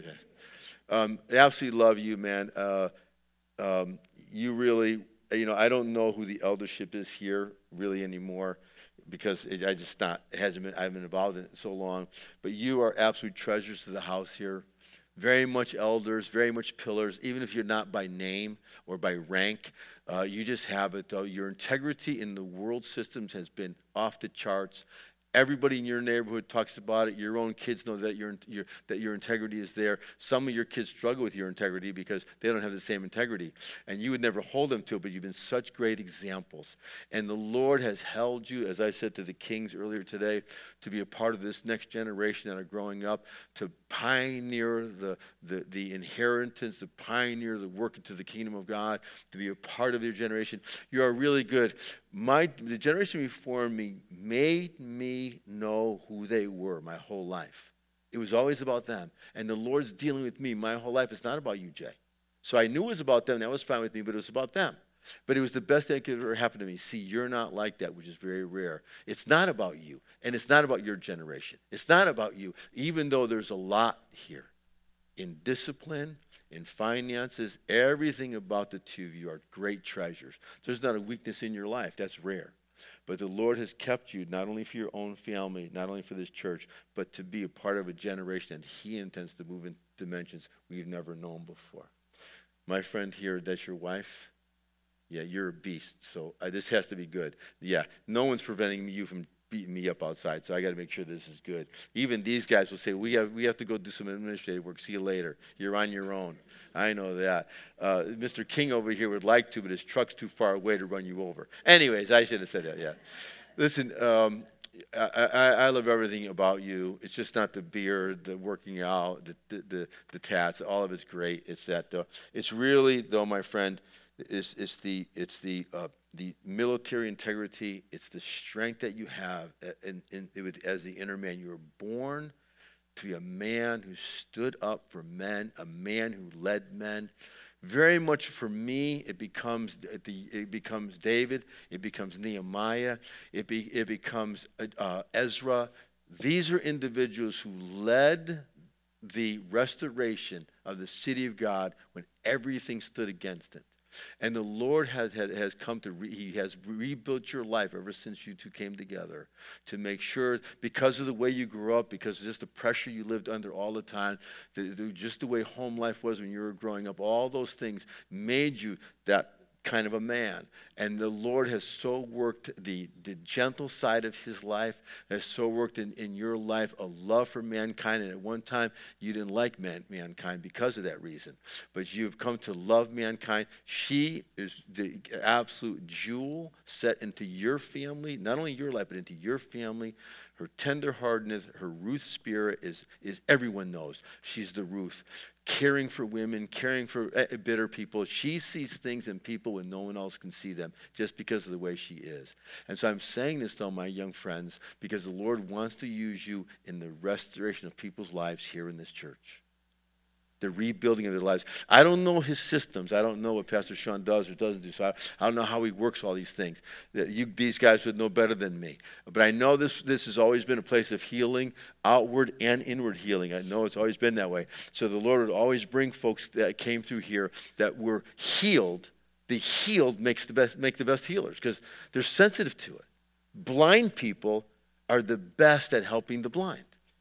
Um, I absolutely love you, man. Uh, um, you really, you know, I don't know who the eldership is here really anymore, because it, I just not, it hasn't been, I haven't been involved in it so long. But you are absolute treasures to the house here. Very much elders, very much pillars, even if you're not by name or by rank. Uh, you just have it, though. Your integrity in the world systems has been off the charts. Everybody in your neighborhood talks about it. Your own kids know that your, your that your integrity is there. Some of your kids struggle with your integrity because they don't have the same integrity. And you would never hold them to it, but you've been such great examples. And the Lord has held you, as I said to the kings earlier today, to be a part of this next generation that are growing up, to pioneer the, the, the inheritance, to pioneer the work into the kingdom of God, to be a part of their generation. You are really good. My the generation before me made me know who they were my whole life. It was always about them. And the Lord's dealing with me my whole life. It's not about you, Jay. So I knew it was about them. That was fine with me, but it was about them. But it was the best thing that could ever happen to me. See, you're not like that, which is very rare. It's not about you, and it's not about your generation. It's not about you, even though there's a lot here. In discipline, in finances, everything about the two of you are great treasures. There's not a weakness in your life. That's rare. But the Lord has kept you not only for your own family, not only for this church, but to be a part of a generation that he intends to move in dimensions we've never known before. My friend here, that's your wife? Yeah, you're a beast, so uh, this has to be good. Yeah, no one's preventing you from beating me up outside, so I got to make sure this is good. Even these guys will say, we have, we have to go do some administrative work. See you later. You're on your own. I know that. Uh, Mister King over here would like to, but his truck's too far away to run you over. Anyways, I should have said that, yeah. Listen, um, I, I, I love everything about you. It's just not the beard, the working out, the, the, the, the tats. All of it's great. It's that, though. It's really, though, my friend, It's, it's the it's the uh, the military integrity. It's the strength that you have in, in, in, as the inner man. You were born to be a man who stood up for men, a man who led men. Very much for me, it becomes the it becomes David. It becomes Nehemiah. It be, it becomes uh, Ezra. These are individuals who led the restoration of the city of God when everything stood against it. And the Lord has, has come to, re, he has rebuilt your life ever since you two came together to make sure, because of the way you grew up, because of just the pressure you lived under all the time, the, the, just the way home life was when you were growing up, all those things made you that kind of a man. And the Lord has so worked the, the gentle side of his life, has so worked in, in your life a love for mankind. And at one time, you didn't like man, mankind because of that reason. But you've come to love mankind. She is the absolute jewel set into your family, not only your life, but into your family. Her tenderheartedness, her Ruth spirit is, is everyone knows. She's the Ruth. Caring for women, caring for bitter people. She sees things in people when no one else can see them just because of the way she is. And so I'm saying this, though, my young friends, because the Lord wants to use you in the restoration of people's lives here in this church. The rebuilding of their lives. I don't know his systems. I don't know what Pastor Sean does or doesn't do. So I, I don't know how he works all these things. You, these guys would know better than me. But I know this, this has always been a place of healing, outward and inward healing. I know it's always been that way. So the Lord would always bring folks that came through here that were healed. The healed makes the best, make the best healers because they're sensitive to it. Blind people are the best at helping the blind.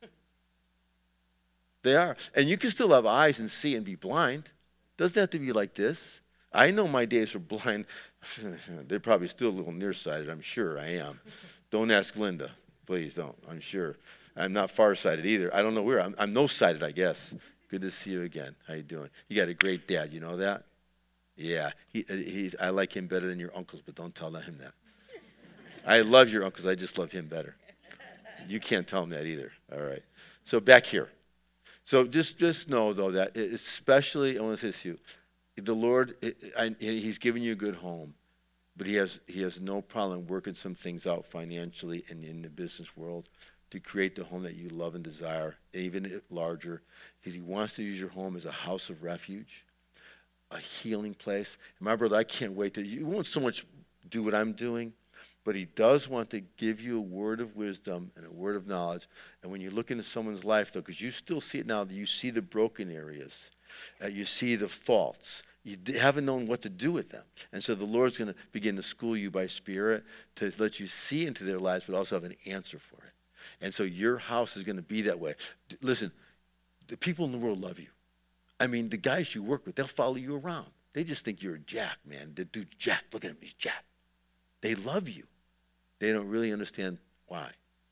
They are. And you can still have eyes and see and be blind. Doesn't have to be like this. I know my days were blind. They're probably still a little nearsighted. I'm sure I am. Don't ask Linda. Please don't. I'm sure. I'm not farsighted either. I don't know where. I'm, I'm no-sighted, I guess. Good to see you again. How you doing? You got a great dad. You know that? Yeah. He, he's, I like him better than your uncles, but don't tell him that. I love your uncles. I just love him better. You can't tell him that either. All right. So back here. So just, just know, though, that especially, I want to say this to you, the Lord, I, he's given you a good home, but he has, he has no problem working some things out financially and in the business world to create the home that you love and desire, even larger. He wants to use your home as a house of refuge, a healing place. And my brother, I can't wait to, you won't so much do what I'm doing, but he does want to give you a word of wisdom and a word of knowledge. And when you look into someone's life, though, because you still see it now, you see the broken areas, uh, you see the faults. You haven't known what to do with them. And so the Lord's going to begin to school you by Spirit to let you see into their lives, but also have an answer for it. And so your house is going to be that way. Listen, the people in the world love you. I mean, the guys you work with, they'll follow you around. They just think you're a jack, man. The dude, Jack, look at him, he's Jack. They love you. They don't really understand why.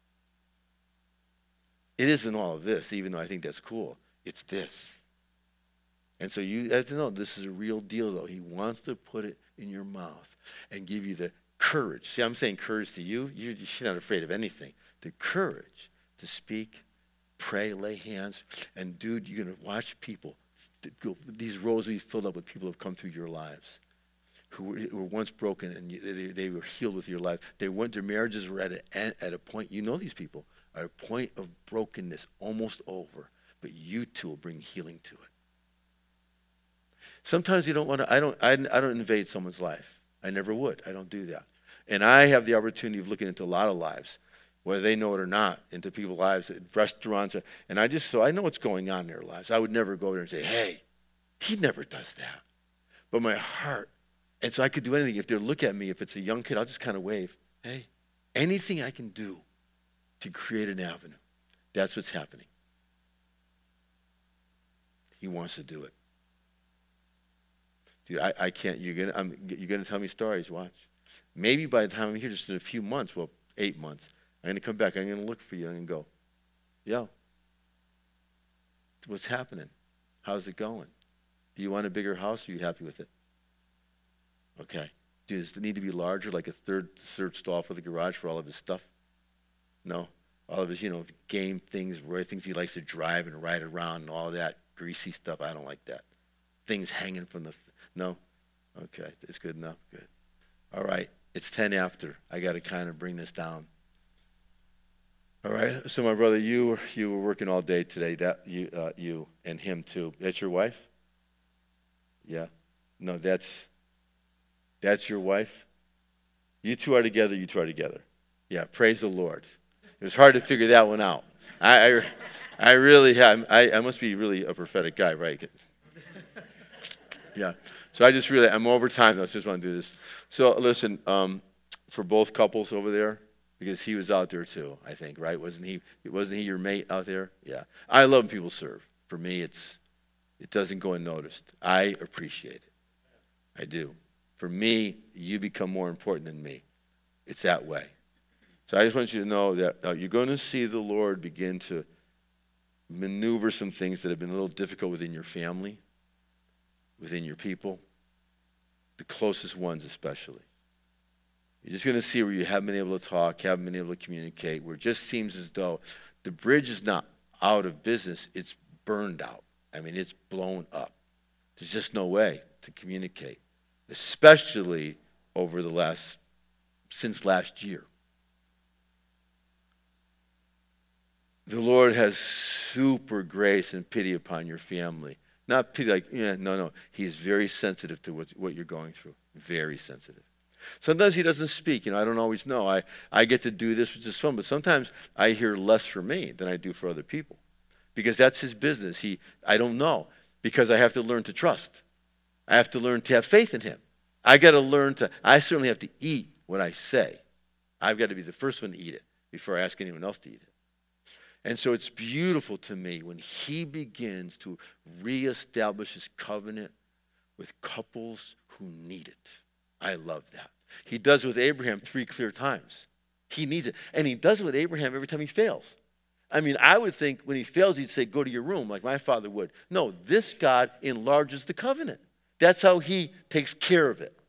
It isn't all of this, even though I think that's cool. It's this. And so you have to know this is a real deal, though. He wants to put it in your mouth and give you the courage. See, I'm saying courage to you. You're, you're not afraid of anything. The courage to speak, pray, lay hands. And, dude, you're going to watch people. These rows will be filled up with people who have come through your lives. Who were, who were once broken and you, they, they were healed with your life. They went, their marriages were at a, at a point, you know these people, at a point of brokenness, almost over, but you too will bring healing to it. Sometimes you don't want to, I don't, I, I don't invade someone's life. I never would. I don't do that. And I have the opportunity of looking into a lot of lives, whether they know it or not, into people's lives, restaurants, and I just, so I know what's going on in their lives. I would never go there and say, hey, he never does that. But my heart, and so I could do anything. If they look at me, if it's a young kid, I'll just kind of wave. Hey, anything I can do to create an avenue. That's what's happening. He wants to do it. Dude, I, I can't, you're going I'm, you're gonna tell me stories, watch. Maybe by the time I'm here, just in a few months, well, eight months, I'm going to come back. I'm going to look for you and go, yo, what's happening? How's it going? Do you want a bigger house or are you happy with it? Okay. Does it need to be larger, like a third third stall for the garage for all of his stuff? No. All of his, you know, game things, Roy things he likes to drive and ride around and all that greasy stuff. I don't like that. Things hanging from the, th- no? Okay, it's good enough. Good. All right, it's ten after. I got to kind of bring this down. All right, so my brother, you you were working all day today. That you uh, you and him too. That's your wife? Yeah. No, that's. That's your wife? You two are together, you two are together. Yeah, praise the Lord. It was hard to figure that one out. I, I, I really have, I, I must be really a prophetic guy, right? Yeah. So I just really, I'm over time, though, so I just want to do this. So listen, um, for both couples over there, because he was out there too, I think, right? Wasn't he? Wasn't he your mate out there? Yeah. I love when people serve. For me, it's it doesn't go unnoticed. I appreciate it. I do. For me, you become more important than me. It's that way. So I just want you to know that uh, you're going to see the Lord begin to maneuver some things that have been a little difficult within your family, within your people, the closest ones especially. You're just going to see where you haven't been able to talk, haven't been able to communicate, where it just seems as though the bridge is not out of business, it's burned out. I mean, it's blown up. There's just no way to communicate, especially over the last, since last year. The Lord has super grace and pity upon your family. Not pity like, yeah, no, no. He's very sensitive to what, what you're going through. Very sensitive. Sometimes he doesn't speak. You know, I don't always know. I, I get to do this, which is fun, but sometimes I hear less for me than I do for other people. Because that's his business. He, I don't know. Because I have to learn to trust. I have to learn to have faith in him. I got to learn to, I certainly have to eat what I say. I've got to be the first one to eat it before I ask anyone else to eat it. And so it's beautiful to me when he begins to reestablish his covenant with couples who need it. I love that. He does it with Abraham three clear times. He needs it. And he does it with Abraham every time he fails. I mean, I would think when he fails, he'd say, go to your room, like my father would. No, this God enlarges the covenant. That's how he takes care of it.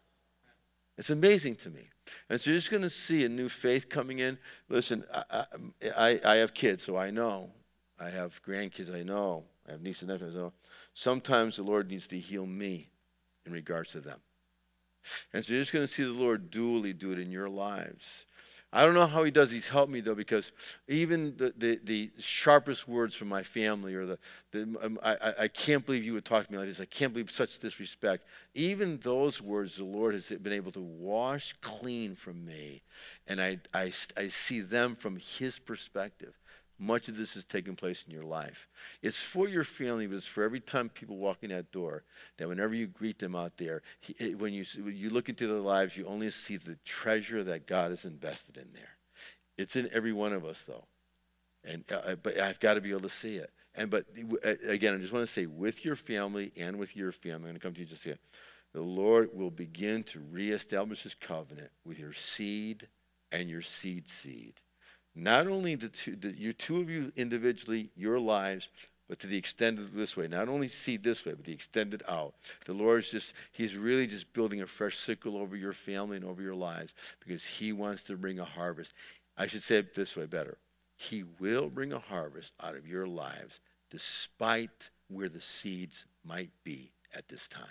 It's amazing to me. And so you're just going to see a new faith coming in. Listen, I, I, I have kids, so I know. I have grandkids, I know. I have nieces and nephews, I know. Sometimes the Lord needs to heal me in regards to them. And so you're just going to see the Lord dually do it in your lives. I don't know how he does. He's helped me, though, because even the, the, the sharpest words from my family, or the, the um, I, I can't believe you would talk to me like this. I can't believe such disrespect. Even those words, the Lord has been able to wash clean from me. And I, I, I see them from his perspective. Much of this has taken place in your life. It's for your family, but it's for every time people walk in that door, that whenever you greet them out there, he, when, you, when you look into their lives, you only see the treasure that God has invested in there. It's in every one of us, though. And uh, but I've got to be able to see it. And But again, I just want to say, with your family and with your family, I'm going to come to you just say it. The Lord will begin to reestablish his covenant with your seed and your seed seed. Not only the two, the, you two of you individually, your lives, but to the extended this way. Not only seed this way, but the extended out. The Lord's just, he's really just building a fresh sickle over your family and over your lives because he wants to bring a harvest. I should say it this way better. He will bring a harvest out of your lives despite where the seeds might be at this time.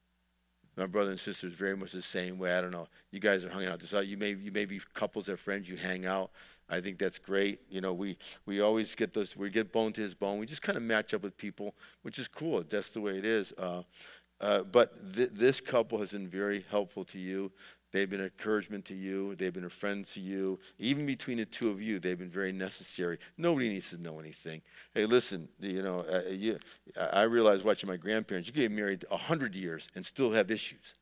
My brother and sister is very much the same way. I don't know. You guys are hanging out. This, you may you may be couples that friends. You hang out. I think that's great. You know, we we always get those. We get bone to his bone. We just kind of match up with people, which is cool. That's the way it is. Uh, uh, but th- this couple has been very helpful to you. They've been an encouragement to you. They've been a friend to you. Even between the two of you, they've been very necessary. Nobody needs to know anything. Hey, listen, you know, uh, you, I realize watching my grandparents, you get married a hundred years and still have issues.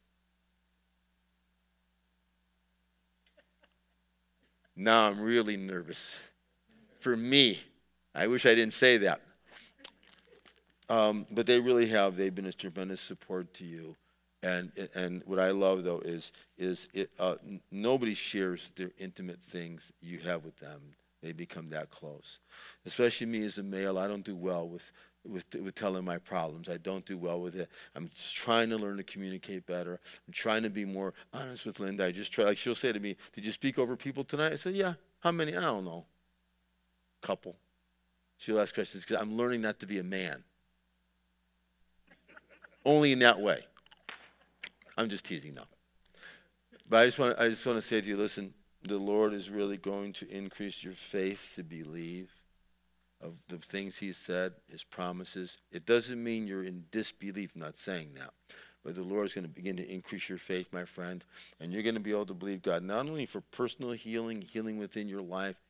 Now I'm really nervous. For me, I wish I didn't say that. Um, but they really have. They've been a tremendous support to you. And and what I love, though, is is it, uh, n- nobody shares their intimate things you have with them. They become that close. Especially me as a male, I don't do well with, with, with telling my problems. I don't do well with it. I'm just trying to learn to communicate better. I'm trying to be more honest with Linda. I just try, like she'll say to me, did you speak over people tonight? I said, yeah. How many? I don't know. Couple. She'll ask questions because I'm learning not to be a man. Only in that way. I'm just teasing now. But I just want I just want to say to you, listen, the Lord is really going to increase your faith to believe of the things he said, his promises. It doesn't mean you're in disbelief. I'm not saying that. But the Lord is going to begin to increase your faith, my friend. And you're going to be able to believe God, not only for personal healing, healing within your life,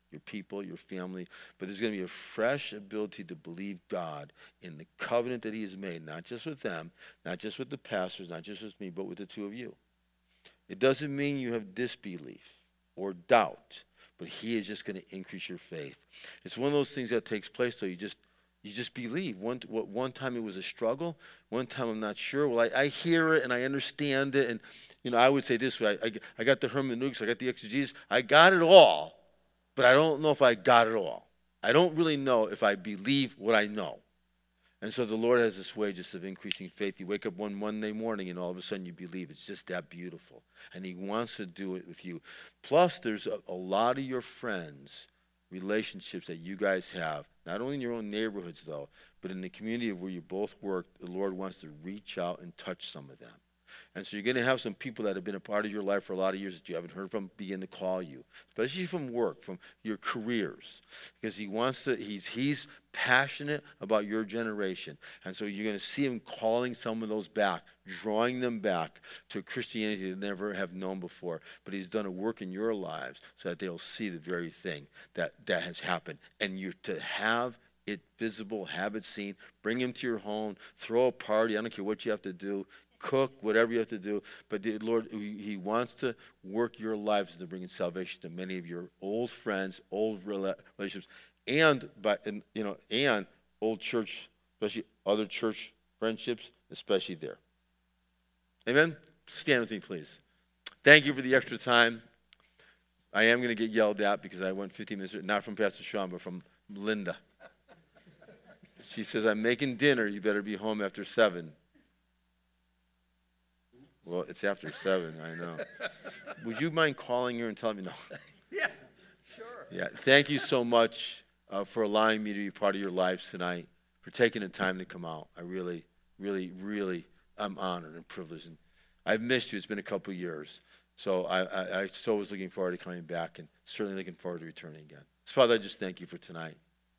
your people, your family, but there's going to be a fresh ability to believe God in the covenant that he has made, not just with them, not just with the pastors, not just with me, but with the two of you. It doesn't mean you have disbelief or doubt, but he is just going to increase your faith. It's one of those things that takes place, though. You just you just believe. One one time it was a struggle. One time I'm not sure. Well, I, I hear it and I understand it. And, you know, I would say this way. I, I, I got the hermeneutics. I got the exegesis. I got it all, but I don't know if I got it all. I don't really know if I believe what I know. And so the Lord has this way just of increasing faith. You wake up one Monday morning and all of a sudden you believe. It's just that beautiful. And he wants to do it with you. Plus, there's a, a lot of your friends, relationships that you guys have, not only in your own neighborhoods, though, but in the community of where you both work. The Lord wants to reach out and touch some of them. And so you're going to have some people that have been a part of your life for a lot of years that you haven't heard from begin to call you, especially from work, from your careers, because he wants to, he's, he's passionate about your generation. And so you're going to see him calling some of those back, drawing them back to Christianity they never have known before. But he's done a work in your lives so that they'll see the very thing that, that has happened. And you're to have it visible, have it seen, bring him to your home, throw a party. I don't care what you have to do. Cook, whatever you have to do. But the Lord, he wants to work your lives to bring salvation to many of your old friends, old relationships, and but and, you know, and old church, especially other church friendships, especially there. Amen? Stand with me, please. Thank you for the extra time. I am going to get yelled at because I went fifteen minutes, not from Pastor Sean, but from Linda. She says, I'm making dinner. You better be home after seven. Well, it's after seven, I know. Would you mind calling her and telling me no? Yeah, sure. Yeah, thank you so much uh, for allowing me to be part of your lives tonight, for taking the time to come out. I really, really, really, I'm honored and privileged. And I've missed you. It's been a couple of years. So I, I, I so was looking forward to coming back and certainly looking forward to returning again. So Father, I just thank you for tonight.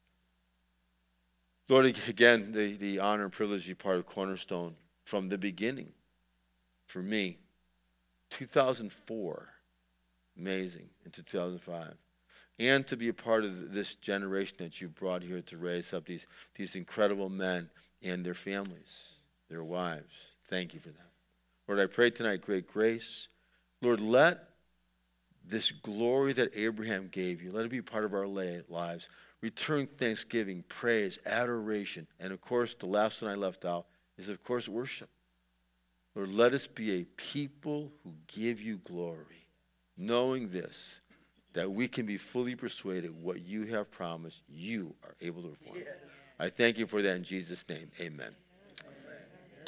Lord, again, the, the honor and privilege to be part of Cornerstone from the beginning. For me, two thousand four, amazing, into two thousand five. And to be a part of this generation that you've brought here to raise up these, these incredible men and their families, their wives. Thank you for that. Lord, I pray tonight great grace. Lord, let this glory that Abraham gave you, let it be part of our lives. Return thanksgiving, praise, adoration. And of course, the last one I left out is, of course, worship. Lord, let us be a people who give you glory, knowing this, that we can be fully persuaded what you have promised you are able to perform. Yes. I thank you for that in Jesus' name. Amen.